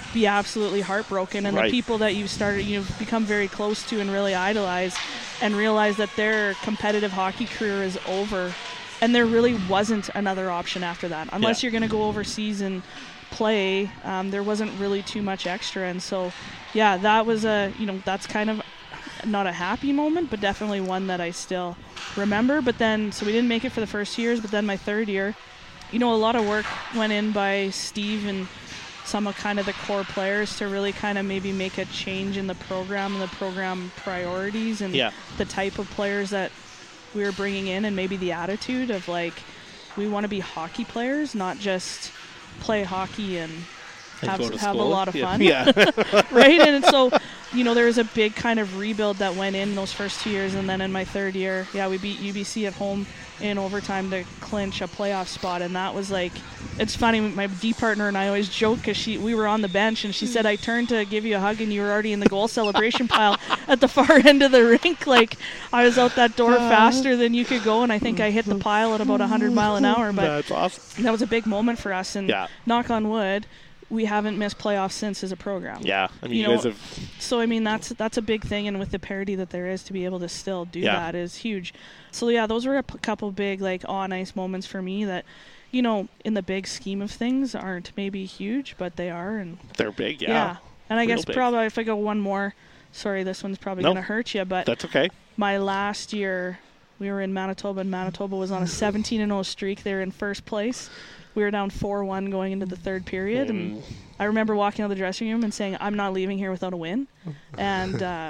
be absolutely heartbroken, and Right. the people that you've started, you've become very close to and really idolize, and realize that their competitive hockey career is over, and there really wasn't another option after that, unless Yeah. you're going to go overseas and play. Um, there wasn't really too much extra, and so yeah, that was a you know that's kind of not a happy moment, but definitely one that I still remember. But then, so we didn't make it for the first two years, but then my third year, you know, a lot of work went in by Steve and some of kind of the core players to really kind of maybe make a change in the program and the program priorities and Yeah. the type of players that we were bringing in, and maybe the attitude of like, we want to be hockey players, not just play hockey and And have, go to have a school. lot of Yeah. fun. Yeah. Right? And so, you know, there was a big kind of rebuild that went in those first two years. And then in my third year, yeah, we beat U B C at home in overtime to clinch a playoff spot. And that was like, it's funny, my D partner and I always joke because she we were on the bench and she said, I turned to give you a hug and you were already in the goal celebration pile at the far end of the rink. Like, I was out that door faster than you could go. And I think I hit the pile at about one hundred mile an hour. But That's awesome. that was a big moment for us. And Yeah. knock on wood, we haven't missed playoffs since as a program. Yeah. I mean, You you, know, guys have. So I mean that's that's a big thing, and with the parity that there is, to be able to still do Yeah. that is huge. So yeah, those were a p- couple big like on ice moments for me that, you know, in the big scheme of things aren't maybe huge, but they are. And They're big, yeah. yeah, and I Real guess big. probably if I go one more, sorry, this one's probably No. gonna hurt you, but That's okay. my last year we were in Manitoba, and Manitoba was on a seventeen and oh streak. They were in first place. We were down four one going into the third period, and I remember walking out of the dressing room and saying, I'm not leaving here without a win. And uh,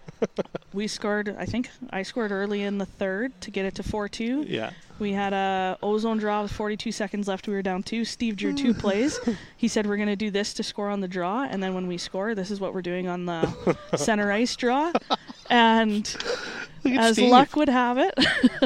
we scored, I think I scored early in the third to get it to four two. Yeah. We had a ozone draw with forty-two seconds left. We were down two. Steve drew two plays. He said, we're going to do this to score on the draw, and then when we score, this is what we're doing on the center ice draw. And Look at as Steve. luck would have it,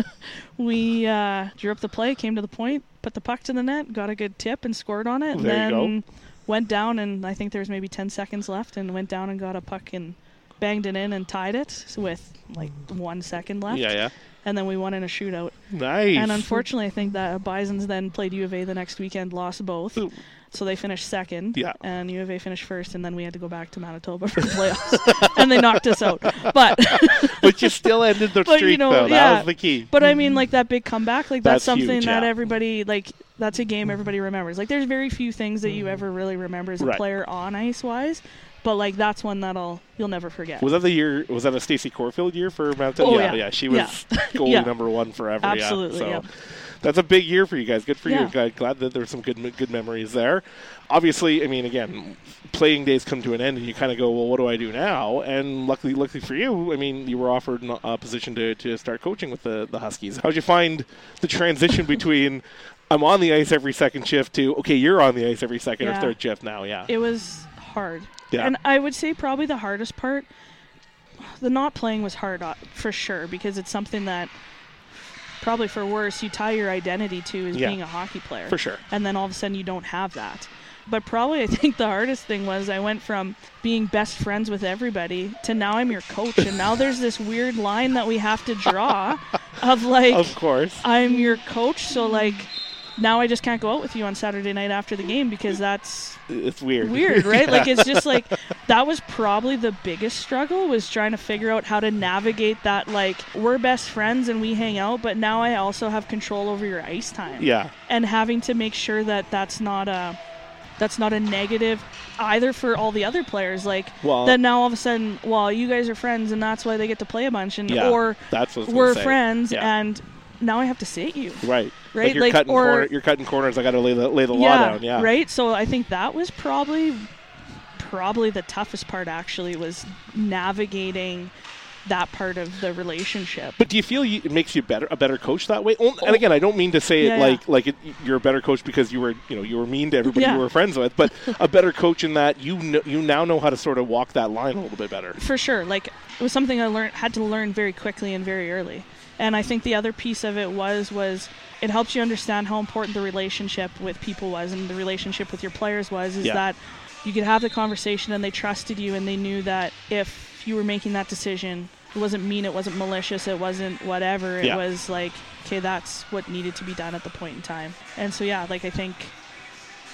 we uh, drew up the play, came to the point, put the puck to the net, got a good tip, and scored on it. And There you then go. went down, and I think there was maybe ten seconds left, and went down and got a puck and banged it in and tied it with like one second left. Yeah, yeah. And then we won in a shootout. Nice. And unfortunately, I think that Bisons then played U of A the next weekend, lost both. Ooh. So they finished second, Yeah. and U of A finished first, and then we had to go back to Manitoba for the playoffs, and they knocked us out. But But you still ended the But, streak, you know, though. yeah. That was the key. But I mean, like that big comeback, like that's, That's something huge, that yeah. everybody like. That's a game everybody remembers. Like, there's very few things that you ever really remember as a Right. player on ice wise, but like that's one that'll you'll never forget. Was that the year? Was that a Stacey Corfield year for Manitoba? Oh, yeah, yeah. She was Yeah. goalie Yeah. number one forever. Absolutely, Yeah. So yeah. that's a big year for you guys. Good for Yeah. you. Glad, glad that there were some good good memories there. Obviously, I mean, again, playing days come to an end, and you kind of go, well, what do I do now? And luckily, luckily for you, I mean, you were offered an- a position to, to start coaching with the, the Huskies. How'd you find the transition between I'm on the ice every second shift to, okay, you're on the ice every second Yeah. or third shift now? Yeah. It was hard. Yeah. And I would say probably the hardest part, the not playing was hard uh, for sure, because it's something that probably for worse you tie your identity to as Yeah. being a hockey player. For sure. And then all of a sudden you don't have that. But probably I think the hardest thing was I went from being best friends with everybody to now I'm your coach, and now there's this weird line that we have to draw of like Of course. I'm your coach, so like now I just can't go out with you on Saturday night after the game because that's It's weird. weird, right? Yeah. Like it's just like that was probably the biggest struggle, was trying to figure out how to navigate that. Like, we're best friends and we hang out, but now I also have control over your ice time. Yeah. And having to make sure that that's not a that's not a negative either for all the other players. Like Well- that now all of a sudden, well, you guys are friends and that's why they get to play a bunch, and Yeah, or that's what I was we're gonna say. friends Yeah. and now I have to sit you. Right. Right, Like you're like, cutting or- corner, you're cutting corners. I got to lay the lay the law yeah, down. Yeah. right. So I think that was probably probably the toughest part. Actually, was navigating that part of the relationship. But do you feel you, it makes you better a better coach that way? Oh, and again, I don't mean to say Yeah, it yeah. like like it, you're a better coach because you were you know you were mean to everybody Yeah. you were friends with, but a better coach in that you kn- you now know how to sort of walk that line a little bit better. For sure. Like, it was something I learned had to learn very quickly and very early. And I think the other piece of it was was it helps you understand how important the relationship with people was, and the relationship with your players was, is Yeah. that you could have the conversation and they trusted you and they knew that if you were making that decision, it wasn't mean, it wasn't malicious, it wasn't whatever. It Yeah. was like, okay, that's what needed to be done at the point in time. And so, yeah, like I think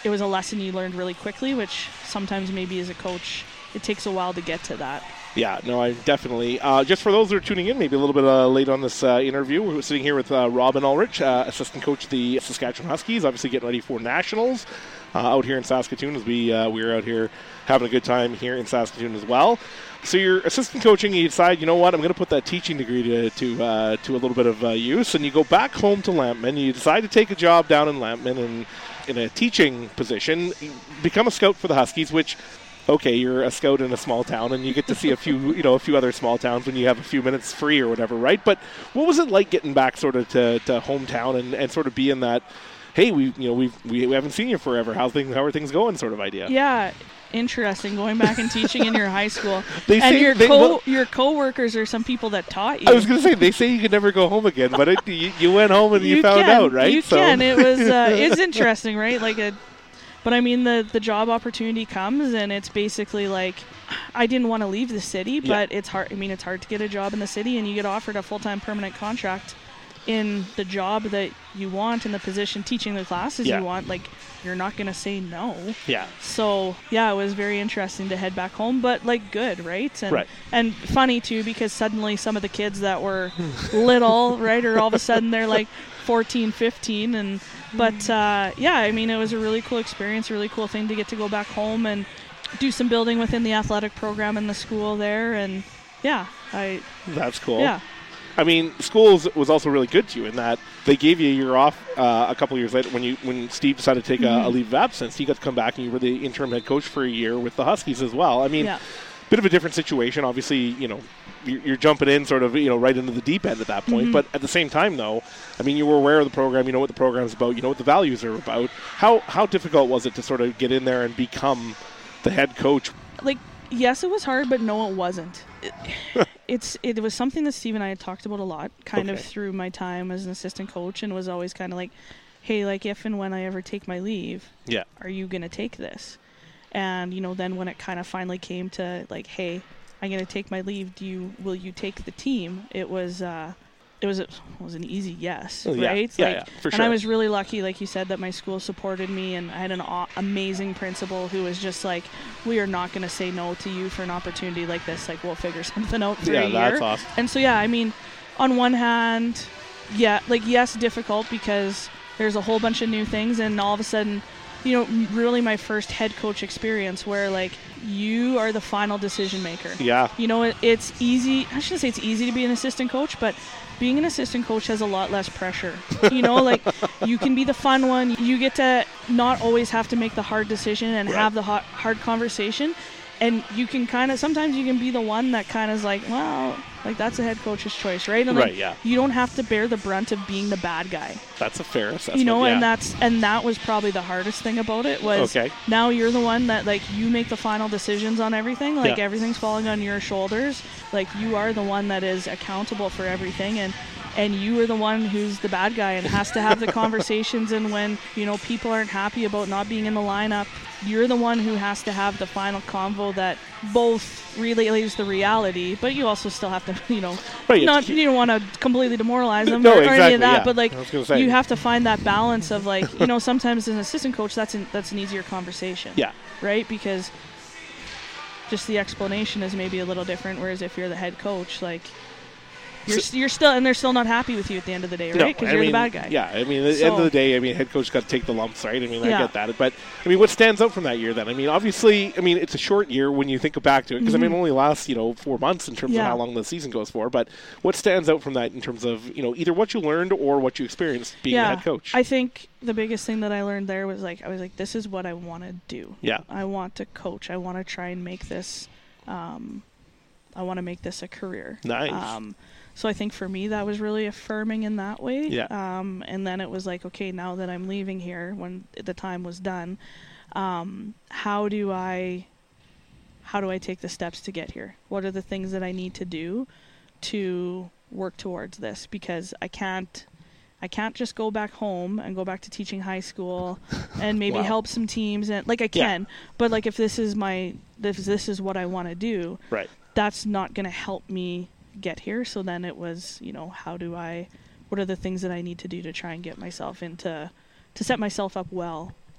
it was a lesson you learned really quickly, which sometimes maybe as a coach, it takes a while to get to that. Yeah, no, I definitely. Uh, just for those who are tuning in, maybe a little bit uh, late on this uh, interview, we're sitting here with uh, Robin Ulrich, uh, assistant coach of the Saskatchewan Huskies, obviously getting ready for nationals uh, out here in Saskatoon as we uh, we're out here having a good time here in Saskatoon as well. So you're assistant coaching, you decide, you know what, I'm going to put that teaching degree to to, uh, to a little bit of uh, use, and you go back home to Lampman. You decide to take a job down in Lampman and in a teaching position, become a scout for the Huskies, which... Okay, you're a scout in a small town, and you get to see a few, you know, a few other small towns when you have a few minutes free or whatever, right? But what was it like getting back sort of to, to hometown and, and sort of being that, hey, we, you know, we've, we we haven't seen you forever. How's things, how are things going? Sort of idea. Yeah, interesting. Going back and teaching in your high school, They and say your they- co well- your coworkers are some people that taught you. I was going to say they say you could never go home again, but it, you, you went home and you, found can, out, right? You so can. It was uh, it's interesting, right? Like a. But I mean, the, the job opportunity comes, and it's basically like, I didn't want to leave the city, but Yeah. it's hard. I mean, it's hard to get a job in the city, and you get offered a full-time permanent contract in the job that you want, in the position teaching the classes Yeah. you want. Like, you're not going to say no. yeah, So, yeah, it was very interesting to head back home, but, like, good, right? And, Right. and funny, too, because suddenly some of the kids that were little, right, or all of a sudden they're, like, fourteen, fifteen, and but uh, yeah, I mean, it was a really cool experience, a really cool thing to get to go back home and do some building within the athletic program in the school there, and yeah, I that's cool. yeah. I mean, schools was also really good to you in that they gave you a year off uh, a couple of years later when you when Steve decided to take a, a leave of absence. You got to come back and you were the interim head coach for a year with the Huskies as well. I mean, Yeah. bit of a different situation. Obviously, you know, you're, you're jumping in sort of, you know, right into the deep end at that point. But at the same time, though, I mean, you were aware of the program. You know what the program's about. You know what the values are about. How how difficult was it to sort of get in there and become the head coach? Like, yes, it was hard, but no, it wasn't. It, it's it was something that Steve and I had talked about a lot, kind of Okay. through my time as an assistant coach, and was always kind of like, hey, like, if and when I ever take my leave, Yeah. are you going to take this? And, you know, then when it kind of finally came to, like, hey, I'm going to take my leave, do you, will you take the team? It was, uh, it was, a, it was an easy yes, Oh, yeah. right? Yeah, like, yeah, for and I sure. was really lucky, like you said, that my school supported me, and I had an aw- amazing principal who was just like, we are not going to say no to you for an opportunity like this. Like, we'll figure something out for Yeah, a year. that's awesome. And so, yeah, I mean, on one hand, yeah, like, yes, difficult because there's a whole bunch of new things, and all of a sudden, you know, m- really my first head coach experience where, like, you are the final decision maker. Yeah. You know, it, it's easy. I shouldn't say it's easy to be an assistant coach, but being an assistant coach has a lot less pressure. You know, like, you can be the fun one. You get to not always have to make the hard decision and Right. have the hot, hard conversation. And you can kind of, sometimes you can be the one that kind of is like, well, like, that's a head coach's choice, right? And, like, Right, yeah. you don't have to bear the brunt of being the bad guy. That's a fair assessment. You know, yeah. and that's and that was probably the hardest thing about it was Okay. now you're the one that, like, you make the final decisions on everything. Like, Yeah. everything's falling on your shoulders. Like, you are the one that is accountable for everything, and and you are the one who's the bad guy and has to have the conversations. And when, you know, people aren't happy about not being in the lineup, you're the one who has to have the final convo that both relays the reality, but you also still have to, you know, Right, you have not to keep- you don't want to completely demoralize them No, or, or any exactly, of that, yeah. but, like, I was gonna say. you have to find that balance of, like, you know, sometimes as an assistant coach, that's an, that's an easier conversation. Yeah. Right? Because just the explanation is maybe a little different, whereas if you're the head coach, like, you're, So- you're still, and they're still not happy with you at the end of the day, No, right? Because I you're mean, the bad guy. Yeah, I mean, at the So- end of the day, I mean, head coach got to take the lumps, right? I mean, I Yeah. get that. But, I mean, what stands out from that year then? I mean, obviously, I mean, it's a short year when you think back to it, because, I mean, it only lasts, you know, four months in terms Mm-hmm. Yeah. of how long the season goes for. But what stands out from that in terms of, you know, either what you learned or what you experienced being yeah. a head coach? I think the biggest thing that I learned there was, like, I was like, this is what I want to do. Yeah. I want to coach. I want to try and make this, um, I want to make this a career. Nice. Um, so I think for me that was really affirming in that way. Yeah. Um, and then it was like, okay, now that I'm leaving here, when the time was done, um, how do I, how do I take the steps to get here? What are the things that I need to do to work towards this? Because I can't, I can't just go back home and go back to teaching high school and maybe Wow. help some teams, and, like, I Yeah. can, but, like, if this is my, if this is what I want to do, right. that's not going to help me get here. So then it was, you know, how do I, what are the things that I need to do to try and get myself into, to set myself up well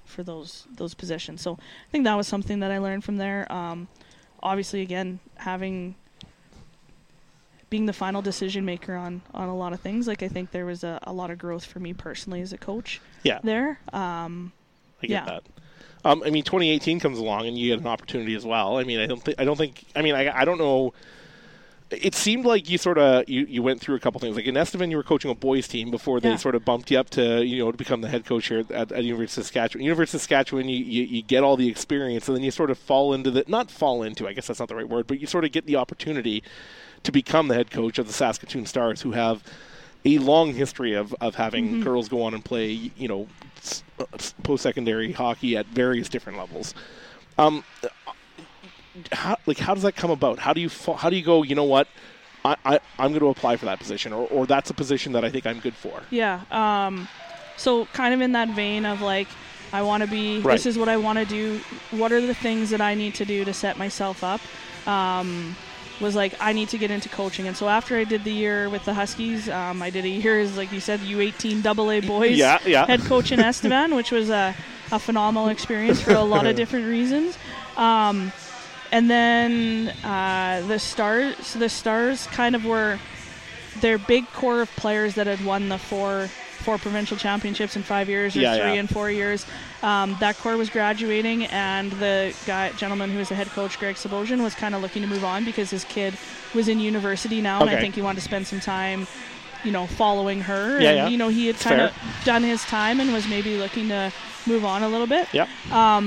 for those those positions. So I think that was something that I learned from there. Um, obviously, again, having being the final decision maker on, on a lot of things, like I think there was a, a lot of growth for me personally as a coach. Yeah. There. Um, I get yeah. that. Um, I mean, twenty eighteen comes along and you get an opportunity as well. I mean, I don't think. I don't think. I mean, I, I don't know. It seemed like you sort of you, you went through a couple things. Like in Estevan, you were coaching a boys team before they Yeah. sort of bumped you up to you know to become the head coach here at, at University of Saskatchewan. University of Saskatchewan, you, you you get all the experience, and then you sort of fall into the not fall into. I guess that's not the right word, but you sort of get the opportunity to become the head coach of the Saskatoon Stars, who have a long history of, of having Mm-hmm. girls go on and play, you know, s- s- post-secondary hockey at various different levels. Um, how, like, how does that come about? How do you fa- how do you go, you know what, I, I, I'm going to apply for that position, or, or that's a position that I think I'm good for? Yeah. Um, so kind of in that vein of like, I want to be, Right. this is what I want to do. What are the things that I need to do to set myself up? Um, was like, I need to get into coaching. And so after I did the year with the Huskies, um, I did a year as, like you said, U eighteen double A boys Yeah, yeah. head coach in Estevan, which was a, a phenomenal experience for a lot of different reasons. Um, and then uh, the Stars, the Stars kind of were their big core of players that had won the four four provincial championships in five years or Yeah, three yeah. and four years. Um, that core was graduating, and the guy gentleman who was the head coach, Greg Sabosian, was kind of looking to move on because his kid was in university now, and I Okay. think he wanted to spend some time, you know, following her. Yeah, and, yeah. you know, he had It's kind of fair. done his time and was maybe looking to move on a little bit. Yep.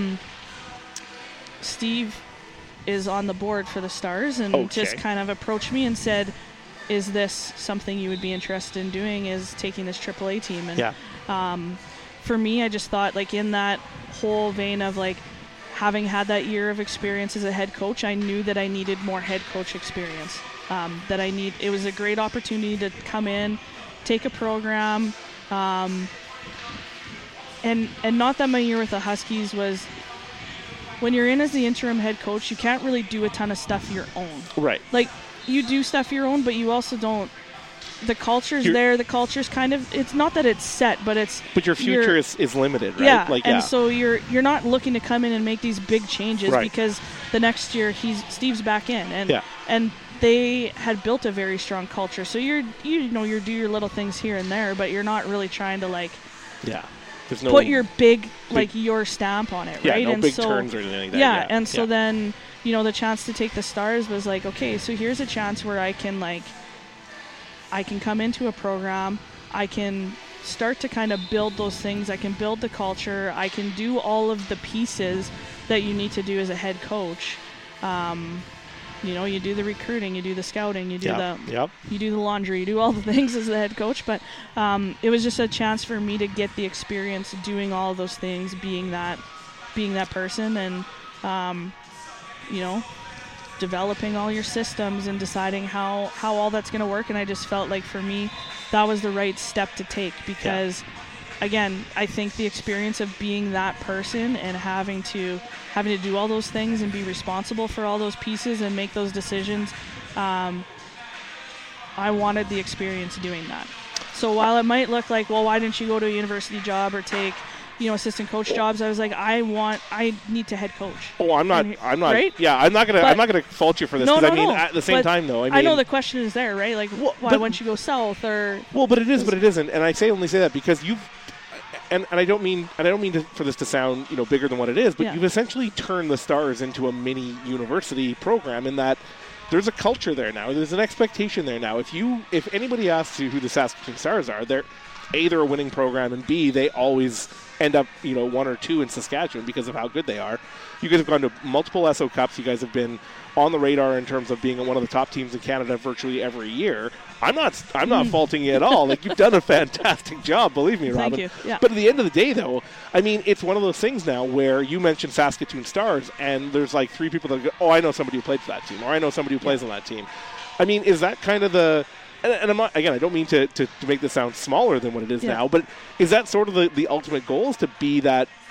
Steve is on the board for the Stars and Okay. just kind of approached me and said, is this something you would be interested in doing, is taking this triple A team? And Yeah. for me, I just thought, like, in that whole vein of like having had that year of experience as a head coach, I knew that I needed more head coach experience. Um, that I need, it was a great opportunity to come in, take a program, um, and and not that my year with the Huskies was. When you're in as the interim head coach, you can't really do a ton of stuff your own. Right. Like, you do stuff your own, but you also don't. The culture's You're- there. The culture's kind of. It's not that it's set, but it's. But your future you're- is, is limited, right? Yeah, Like, and yeah. so you're you're not looking to come in and make these big changes Right. because the next year he's Steve's back in, and Yeah. and they had built a very strong culture. So you're you know you do your little things here and there, but you're not really trying to like yeah. There's no put your big like your stamp on it, yeah, right? no and big so, turns or anything like that. yeah, Yeah, and so yeah. then you know the chance to take the Stars was like, okay, so here's a chance where I can like I can come into a program, I can start to kind of build those things, I can build the culture, I can do all of the pieces that you need to do as a head coach. Um, you know, you do the recruiting, you do the scouting, you do Yep, the yep. you do the laundry, you do all the things as the head coach. But um, it was just a chance for me to get the experience doing all those things, being that being that person, and um, you know, developing all your systems and deciding how how all that's going to work. And I just felt like for me that was the right step to take because again, I think the experience of being that person and having to having to do all those things and be responsible for all those pieces and make those decisions, um, I wanted the experience doing that. So while it might look like, well, why didn't you go to a university job or take, you know, assistant coach jobs? I was like, I want, I need to head coach. Oh, I'm not. And- I'm not. right? Yeah, I'm not gonna. But- I'm not gonna fault you for this No, because no, I mean, no. at the same But time, though, I mean, know the question is there, right? Like, Well, why but- wouldn't you go south or? well, but it is, but it isn't, and I say only say that because you've, and, and I don't mean, and I don't mean to, for this to sound, you know, bigger than what it is, but Yeah. you've essentially turned the Stars into a mini university program in that. There's a culture there now. There's an expectation there now. If you, if anybody asks you who the Saskatoon Stars are, they're A, they're a winning program, and B, they always end up, you know, one or two in Saskatchewan because of how good they are. You guys have gone to multiple S O Cups. You guys have been on the radar in terms of being one of the top teams in Canada virtually every year. I'm not, I'm not faulting you at all. Like, you've done a fantastic job, believe me, Thank Robin. you. Yeah. But at the end of the day, though, I mean, it's one of those things now where you mentioned Saskatoon Stars, and there's like three people that go, oh, I know somebody who played for that team, or I know somebody who plays on that team. I mean, is that kind of the... And, and I'm not, again, I don't mean to, to, to make this sound smaller than what it is Yeah. now, but is that sort of the, the ultimate goal, is to be that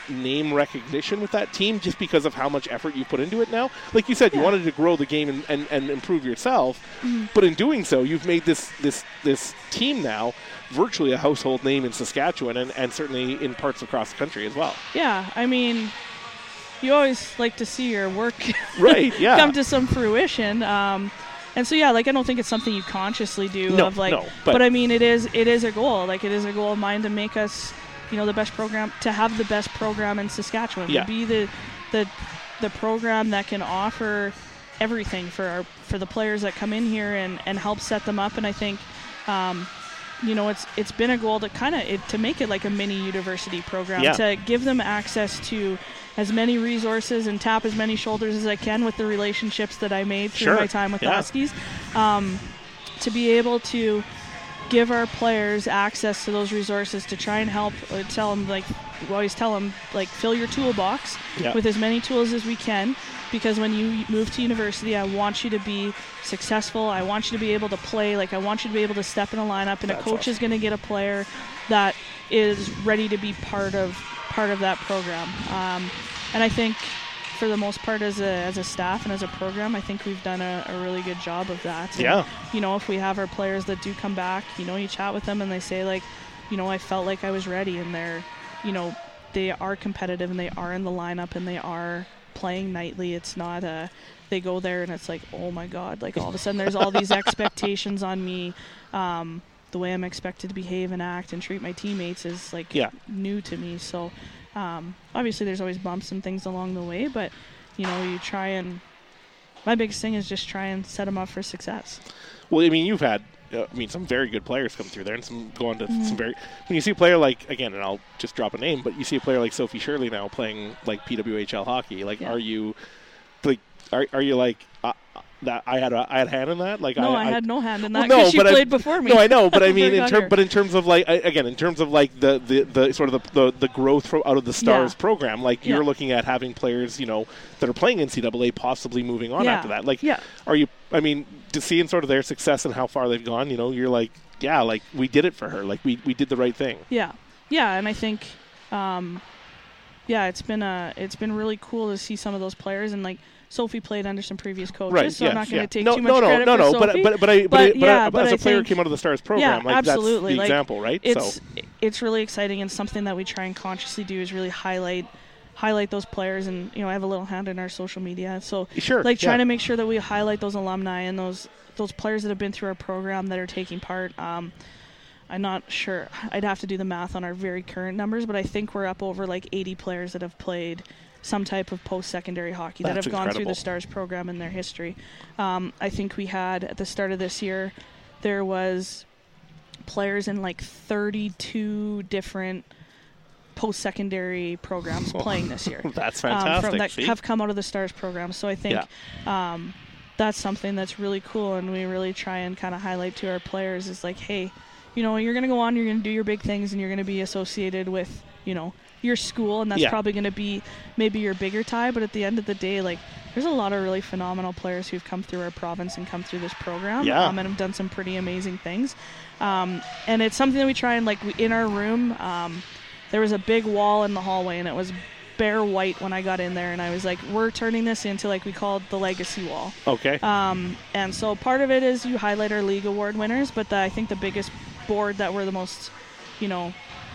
name recognition with that team just because of how much effort you put into it now. Like you said, you Yeah. wanted to grow the game and, and, and improve yourself, Mm-hmm. but in doing so, you've made this this this team now virtually a household name in Saskatchewan and, and certainly in parts across the country as well. Yeah, I mean, you always like to see your work Right, yeah. come to some fruition. Um, and so, yeah, like, I don't think it's something you consciously do No, of, like, no, but- but I mean, it is it is a goal. Like, it is a goal of mine to make us, you know, the best program, to have the best program in Saskatchewan, Yeah. to be the, the, the program that can offer everything for our, for the players that come in here and, and help set them up. And I think, um, you know, it's it's been a goal to kind of it, to make it like a mini university program, Yeah. to give them access to as many resources and tap as many shoulders as I can with the relationships that I made through Sure. my time with Yeah. the Huskies, um, to be able to give our players access to those resources to try and help uh, tell them, like, we always tell them, like, fill your toolbox Yeah. with as many tools as we can, because when you move to university, I want you to be successful. I want you to be able to play. Like, I want you to be able to step in a lineup, and That's a coach awesome. is going to get a player that is ready to be part of part of that program. Um, and I think, for the most part, as a as a staff and as a program, I think we've done a, a really good job of that. And, Yeah. you know, if we have our players that do come back, you know, you chat with them and they say, like, you know, I felt like I was ready, and they're, you know, they are competitive and they are in the lineup and they are playing nightly. It's not a, they go there and it's like, oh my God, like, all of a sudden there's all these expectations on me. Um, the way I'm expected to behave and act and treat my teammates is, like, Yeah. new to me. So um, obviously there's always bumps and things along the way, but, you know, you try and, my biggest thing is just try and set them up for success. Well, I mean, you've had, uh, I mean, some very good players come through there, and some go on to Mm-hmm. some very. When you see a player like, again, and I'll just drop a name, but you see a player like Sophie Shirley now playing like P W H L hockey. Like, Yeah. are you, like, are are you like uh, uh, that? I had a I had a hand in that. Like, No, I, I, had no hand in Well, that no, because she but I- played before me. No, I know, but I mean, Before in got term, here. but in terms of like, I, again, in terms of like the, the, the sort of the, the, the growth from out of the Stars Yeah. program, like Yeah. you're looking at having players, you know, that are playing N C double A possibly moving on Yeah. after that. Like, Yeah. are you? I mean, to seeing sort of their success and how far they've gone, you know, you're like, yeah, like we did it for her. Like we we did the right thing. Yeah, yeah, and I think, um, yeah, it's been a it's been really cool to see some of those players, and, like, Sophie played under some previous coaches, Right. so yes, I'm not going to yeah. take no, too much no, no, credit no, for no, Sophie. But but I but, But, I, but, yeah, I, but as I a player who think- came out of the Stars program, yeah, like absolutely. that's the Like, example, right? It's so it's really exciting, and something that we try and consciously do is really highlight highlight those players. And, you know, I have a little hand in our social media, so sure, like trying yeah. to make sure that we highlight those alumni and those those players that have been through our program that are taking part. Um, I'm not sure. I'd have to do the math on our very current numbers, but I think we're up over like eighty players that have played some type of post-secondary hockey that That's have gone through incredible. the Stars program in their history. Um, I think we had, at the start of this year, there was players in like thirty-two different post-secondary programs playing this year. That's um, fantastic. from, that see? have come out of the Stars program. So I think um, that's something that's really cool, and we really try and kind of highlight to our players is like, hey, you know, you're going to go on, you're going to do your big things, and you're going to be associated with, you know, your school, and that's Yeah. probably going to be maybe your bigger tie, but at the end of the day, like, there's a lot of really phenomenal players who've come through our province and come through this program Yeah. um, and have done some pretty amazing things. Um, and it's something that we try and, like, we, in our room, um, there was a big wall in the hallway, and it was bare white when I got in there, and I was like, we're turning this into, like, we call it the legacy wall. okay. Um, and so part of it is you highlight our league award winners, but the, I think the biggest board that we're the most, you know,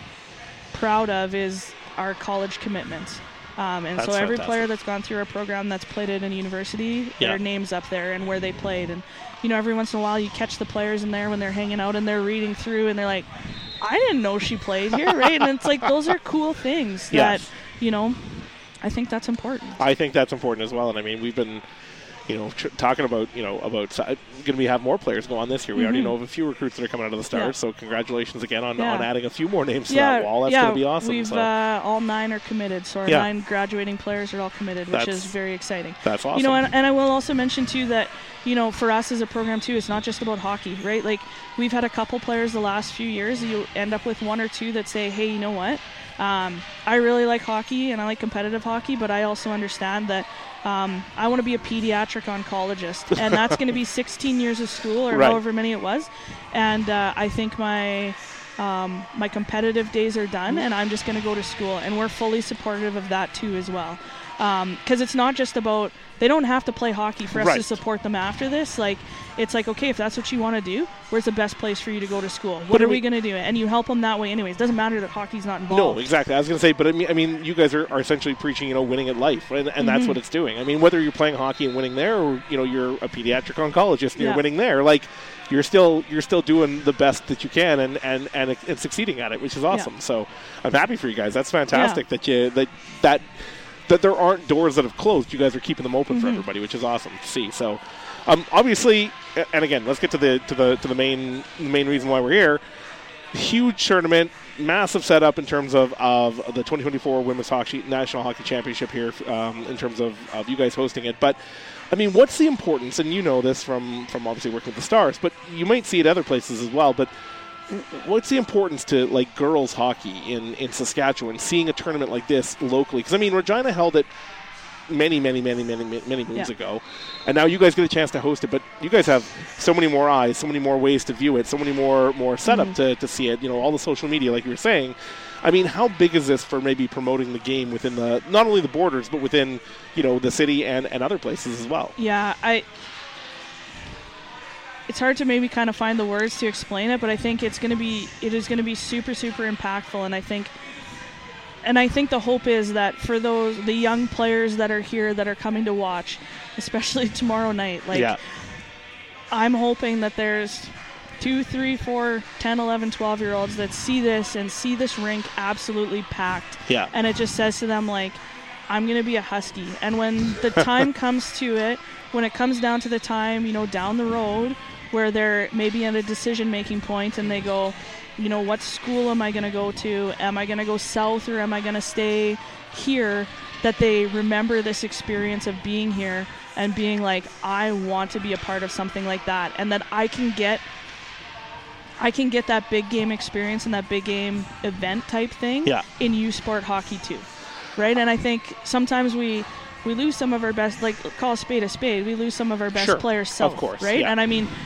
proud of is our college commitments. Um, and That's so every fantastic. player that's gone through our program that's played at a university, Yeah. their name's up there and where they played. And, you know, every once in a while you catch the players in there when they're hanging out and they're reading through and they're like, I didn't know she played here, right? And it's like, those are cool things Yes. that, you know, I think that's important. I think that's important as well. And I mean, we've been, you know, tr- talking about, you know, about uh, going to be have more players go on this year. We already Mhm. know of a few recruits that are coming out of the Stars. Yeah. So congratulations again on, Yeah. on adding a few more names to yeah, that wall. That's yeah, going to be awesome. We've so uh, all nine are committed, so our Yeah. nine graduating players are all committed, which That's- is very exciting. that's awesome. You know, and, and I will also mention too that, you know, for us as a program too, it's not just about hockey, right? Like, we've had a couple players the last few years. You end up with one or two that say, hey, you know what? Um, I really like hockey and I like competitive hockey, but I also understand that um, I want to be a pediatric oncologist, and that's going to be sixteen years of school or Right. however many it was. And uh, I think my Um, my competitive days are done, and I'm just going to go to school. And we're fully supportive of that too as well. Because um, it's not just about, they don't have to play hockey for us Right. to support them after this. Like, it's like, okay, if that's what you want to do, where's the best place for you to go to school? What But are I we mean- going to do? And you help them that way anyways. It doesn't matter that hockey's not involved. No, exactly. I was going to say, but I mean, I mean, you guys are, are essentially preaching, you know, winning at life, and, and Mm-hmm. that's what it's doing. I mean, whether you're playing hockey and winning there, or you know, you're a pediatric oncologist and you're Yeah. winning there, like you're still you're still doing the best that you can and and, and, and succeeding at it, which is awesome. So I'm happy for you guys. That's fantastic Yeah. that you that that that there aren't doors that have closed. You guys are keeping them open for Mm-hmm. everybody, which is awesome to see. So, um, obviously, a- and again, let's get to the to the to the main the main reason why we're here. Huge tournament, massive setup in terms of, of the twenty twenty-four Women's Hockey National Hockey Championship here, um, in terms of, of you guys hosting it. But, I mean, what's the importance, and you know this from, from obviously working with the Stars, but you might see it other places as well, but what's the importance to, like, girls hockey in, in Saskatchewan, seeing a tournament like this locally? Because, I mean, Regina held it many, many, many, many, many, many moons Yeah. ago, and now you guys get a chance to host it, but you guys have so many more eyes, so many more ways to view it, so many more more setup Mm-hmm. to, to see it, you know, all the social media, like you were saying. I mean, how big is this for maybe promoting the game within the, not only the borders, but within, you know, the city and, and other places as well? Yeah, I. It's hard to maybe kind of find the words to explain it, but I think it's going to be, it is going to be super, super impactful, and I think, and I think the hope is that for those the young players that are here that are coming to watch, especially tomorrow night, like yeah. I'm hoping that there's two, three, four, ten, eleven, twelve year olds that see this and see this rink absolutely packed. Yeah. And it just says to them, like, I'm going to be a Husky. And when the time comes to it, when it comes down to the time, you know, down the road where they're maybe at a decision making point and they go, you know, what school am I going to go to? Am I going to go south or am I going to stay here? That they remember this experience of being here and being like, I want to be a part of something like that. And that I can get I can get that big game experience and that big game event type thing Yeah. in U Sport hockey too. Right? And I think sometimes we we lose some of our best, like, call a spade a spade, we lose some of our best Sure. players Of south, course, right? yeah. And I mean,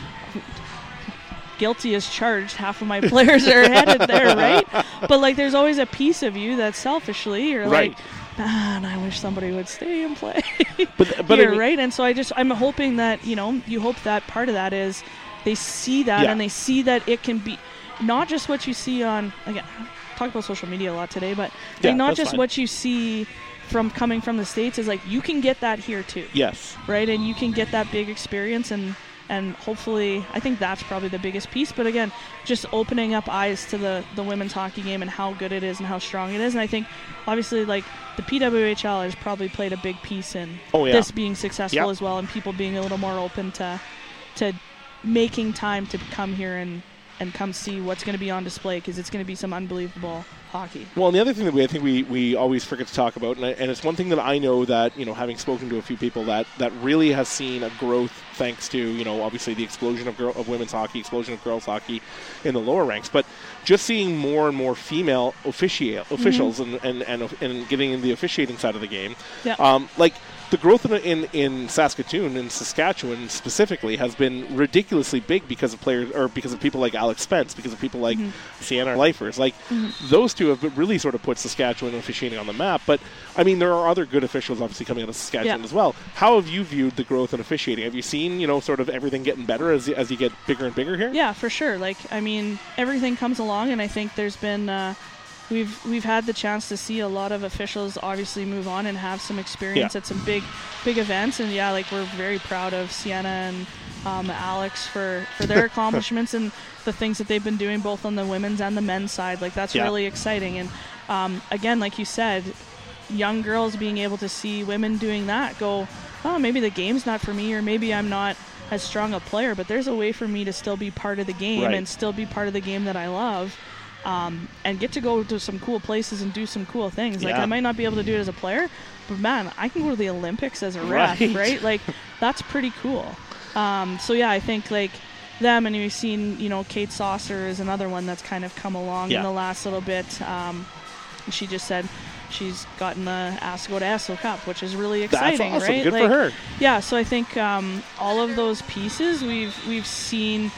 guilty as charged, half of my players are headed there, right? But, like, there's always a piece of you that selfishly you're Right. like, man, I wish somebody would stay and play But, but I here, mean- right? And so I just, I'm hoping that, you know, you hope that part of that is they see that Yeah. and they see that it can be not just what you see on, again, talk about social media a lot today, but Yeah, like not that's just fine. what you see from coming from the States is like, you can get that here too, Yes. right? And you can get that big experience and, and hopefully, I think that's probably the biggest piece. But again, just opening up eyes to the, the women's hockey game and how good it is and how strong it is. And I think, obviously, like, the P W H L has probably played a big piece in Oh, yeah. this being successful Yep. as well, and people being a little more open to to making time to come here and, and come see what's going to be on display, because it's going to be some unbelievable hockey. Well, and the other thing that we I think we, we always forget to talk about, and, I, and it's one thing that I know that, you know, having spoken to a few people, that, that really has seen a growth thanks to, you know, obviously the explosion of, girl, of women's hockey, explosion of girls hockey in the lower ranks, but just seeing more and more female officia- officials and, and, and, and getting in the officiating side of the game. Yeah. Um, like, the growth in, in in Saskatoon and Saskatchewan specifically has been ridiculously big because of players, or because of people like Alex Spence, because of people like Sienna Lifers. Like, those two have really sort of put Saskatchewan officiating on the map. But I mean, there are other good officials obviously coming out of Saskatchewan Yeah. as well. How have you viewed the growth in officiating? Have you seen, you know, sort of everything getting better as as you get bigger and bigger here? Yeah, for sure. Like, I mean, everything comes along, and I think there's been uh, we've we've had the chance to see a lot of officials obviously move on and have some experience Yeah. at some big big events. And yeah, like, we're very proud of Sienna and um, Alex for for their accomplishments and the things that they've been doing both on the women's and the men's side. Like, that's Yeah. really exciting. And um, again, like you said, young girls being able to see women doing that, go, oh, maybe the game's not for me, or maybe I'm not as strong a player, but there's a way for me to still be part of the game Right. and still be part of the game that I love, um, and get to go to some cool places and do some cool things. Like, Yeah. I might not be able to do it as a player, but man, I can go to the Olympics as a ref, Right. right? Like, that's pretty cool. Um, so yeah, I think, like, them, and we've seen, you know, Kate Saucer is another one that's kind of come along Yeah. in the last little bit. Um, she just said she's gotten the asked to go to E S O Cup, which is really exciting, That's awesome. right? Good like, for her. Yeah, so I think um, all of those pieces we've we've seen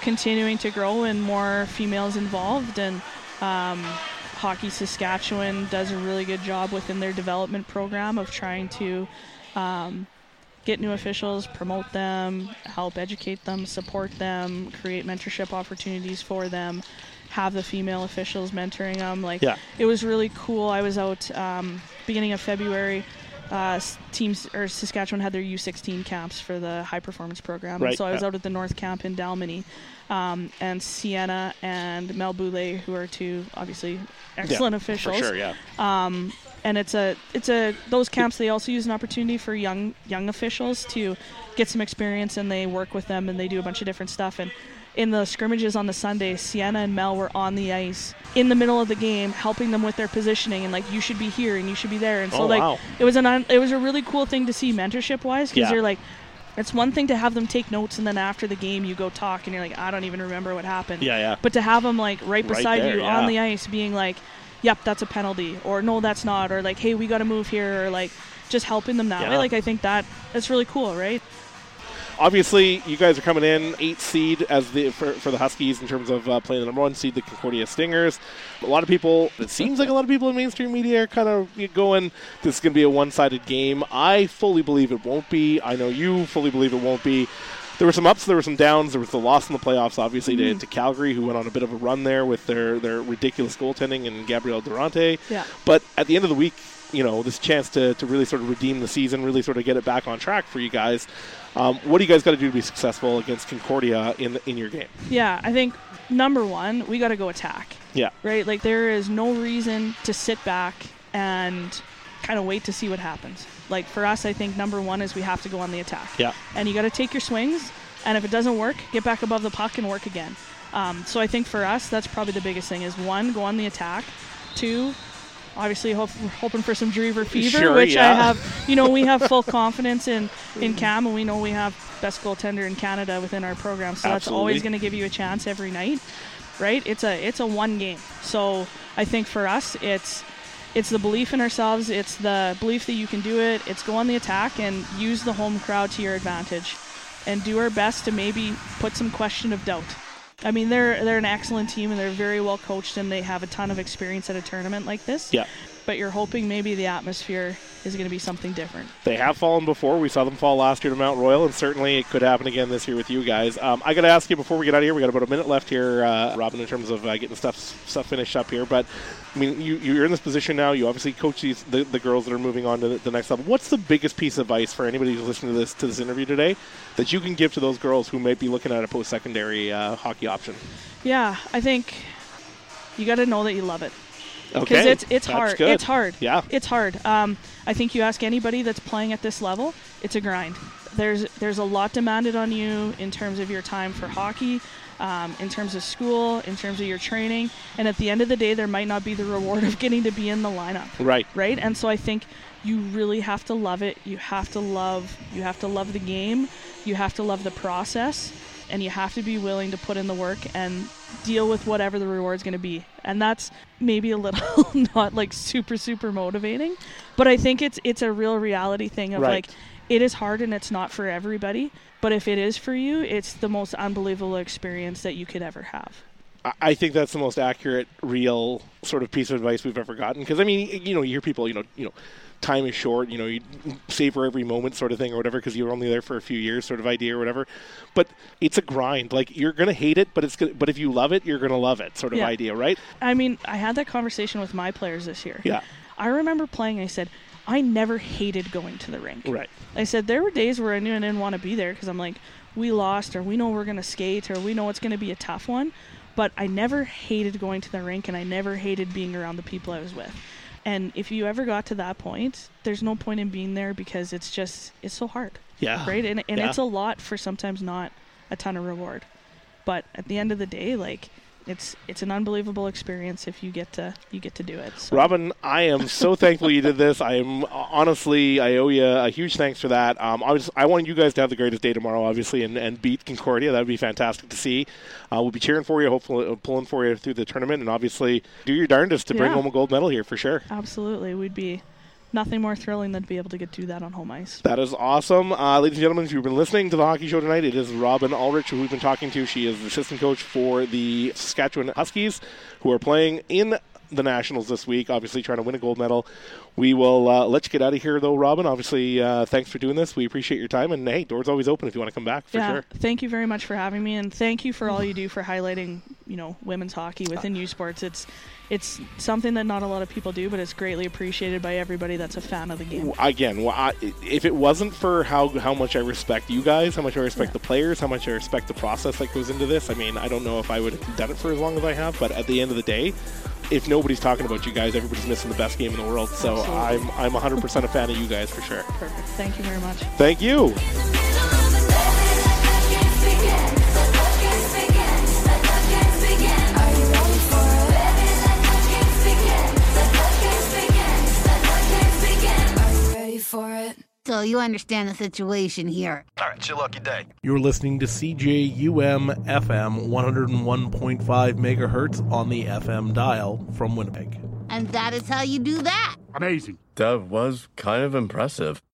continuing to grow and more females involved. And um, Hockey Saskatchewan does a really good job within their development program of trying to um, get new officials, promote them, help educate them, support them, create mentorship opportunities for them, have the female officials mentoring them. Like, Yeah. it was really cool. I was out um, beginning of February. Uh, s- teams or Saskatchewan had their U sixteen camps for the high performance program. Right, And so I was yeah. out at the North Camp in Dalmany, um, and Sienna and Mel Boulay, who are two obviously excellent Yeah, officials. For sure, yeah. Um, and it's a it's a those camps, they also use an opportunity for young young officials to get some experience, and they work with them and they do a bunch of different stuff. And in the scrimmages on the Sunday, Sienna and Mel were on the ice in the middle of the game, helping them with their positioning and like, you should be here and you should be there. And so Oh, like wow. it was an un- it was a really cool thing to see mentorship wise, because Yeah. you're like, it's one thing to have them take notes and then after the game you go talk and you're like, I don't even remember what happened. Yeah, yeah. But to have them like right Right beside there, you yeah. on the ice being like, yep, that's a penalty, or no, that's not, or like, hey, we got to move here, or like just helping them that Yeah. way. Like, I think that that's really cool, right? Obviously, you guys are coming in eighth seed as the for, for the Huskies in terms of uh, playing the number one seed, the Concordia Stingers. A lot of people, it seems like a lot of people in mainstream media are kind of going, this is going to be a one-sided game. I fully believe it won't be. I know you fully believe it won't be. There were some ups, there were some downs. There was the loss in the playoffs, obviously, to, to Calgary, who went on a bit of a run there with their, their ridiculous goaltending and Gabrielle Durante. Yeah. But at the end of the week, you know, this chance to, to really sort of redeem the season, really sort of get it back on track for you guys. Um, what do you guys got to do to be successful against Concordia in in your game? Yeah, I think number one, we got to go attack, Yeah. right? Like, there is no reason to sit back and kind of wait to see what happens. Like, for us, I think number one is we have to go on the attack. Yeah. And you got to take your swings, and if it doesn't work, get back above the puck and work again. Um, so I think for us, that's probably the biggest thing is, one, go on the attack. Two, obviously hope, we're hoping for some Drever fever, Sure, which yeah. I have. You know, we have full confidence in, in Cam, and we know we have best goaltender in Canada within our program. So that's Absolutely. always going to give you a chance every night, right? It's a it's a one game. So I think for us, it's it's the belief in ourselves. It's the belief that you can do it. It's go on the attack and use the home crowd to your advantage, and do our best to maybe put some question of doubt. I mean, they're they're an excellent team, and they're very well coached, and they have a ton of experience at a tournament like this. Yeah. But you're hoping maybe the atmosphere is going to be something different. They have fallen before. We saw them fall last year to Mount Royal, and certainly it could happen again this year with you guys. Um, I got to ask you before we get out of here, we got about a minute left here, uh, Robin, in terms of uh, getting stuff stuff finished up here. But I mean, you, you're in this position now. You obviously coach these the, the girls that are moving on to the, the next level. What's the biggest piece of advice for anybody who's listening to this to this interview today that you can give to those girls who might be looking at a post-secondary uh, hockey option? Yeah, I think you got to know that you love it. Because Okay, it's it's that's hard. good. It's hard. Yeah. It's hard. Um, I think you ask anybody that's playing at this level, it's a grind. There's there's a lot demanded on you in terms of your time for hockey, um, in terms of school, in terms of your training, and at the end of the day, there might not be the reward of getting to be in the lineup. Right. Right. And so I think you really have to love it. You have to love. You have to love the game. You have to love the process. And you have to be willing to put in the work and deal with whatever the reward's going to be. And that's maybe a little not like super, super motivating, but I think it's it's a real reality thing of Right. like, it is hard and it's not for everybody, but if it is for you, it's the most unbelievable experience that you could ever have. I- I think that's the most accurate, real sort of piece of advice we've ever gotten. Because I mean, you know, you hear people, you know, you know, time is short. You know, you savor every moment, sort of thing, or whatever, because you're only there for a few years, sort of idea, or whatever. But it's a grind. Like, you're gonna hate it, but it's gonna, but if you love it, you're gonna love it, sort of Yeah. idea, right? I mean, I had that conversation with my players this year. Yeah. I remember playing, I said, I never hated going to the rink. Right. I said there were days where I knew I didn't want to be there because I'm like, we lost, or we know we're going to skate, or we know it's going to be a tough one. But I never hated going to the rink, and I never hated being around the people I was with. And if you ever got to that point, there's no point in being there because it's just, it's so hard. Yeah. Right? And, and Yeah. it's a lot for sometimes not a ton of reward. But at the end of the day, like, it's it's an unbelievable experience if you get to you get to do it. So. Robin, I am so thankful you did this. I am honestly, I owe you a huge thanks for that. Um, I was, I want you guys to have the greatest day tomorrow, obviously, and, and beat Concordia. That would be fantastic to see. Uh, we'll be cheering for you, hopefully uh, pulling for you through the tournament, and obviously do your darndest to bring Yeah. home a gold medal here for sure. Absolutely. We'd be nothing more thrilling than to be able to get to do that on home ice. That is awesome. Uh, ladies and gentlemen, if you've been listening to the hockey show tonight, it is Robin Ulrich who we've been talking to. She is the assistant coach for the Saskatchewan Huskies, who are playing in the Nationals this week, obviously trying to win a gold medal. We will uh, let you get out of here, though, Robin. Obviously, uh, thanks for doing this. We appreciate your time. And, hey, door's always open if you want to come back, for yeah, sure. Thank you very much for having me, and thank you for all you do for highlighting, you know, women's hockey within U Sports. It's it's something that not a lot of people do, but it's greatly appreciated by everybody that's a fan of the game. Again, well, I, if it wasn't for how how much I respect you guys, how much I respect Yeah. the players, how much I respect the process that goes into this, I mean, I don't know if I would have done it for as long as I have, but at the end of the day, if nobody's talking about you guys, everybody's missing the best game in the world. So Absolutely. I'm I'm one hundred percent a fan of you guys, for sure. Perfect. Thank you very much. Thank you. So you understand the situation here. All right, it's your lucky day. You're listening to C J U M F M one oh one point five megahertz on the F M dial from Winnipeg. And that is how you do that. Amazing. That was kind of impressive.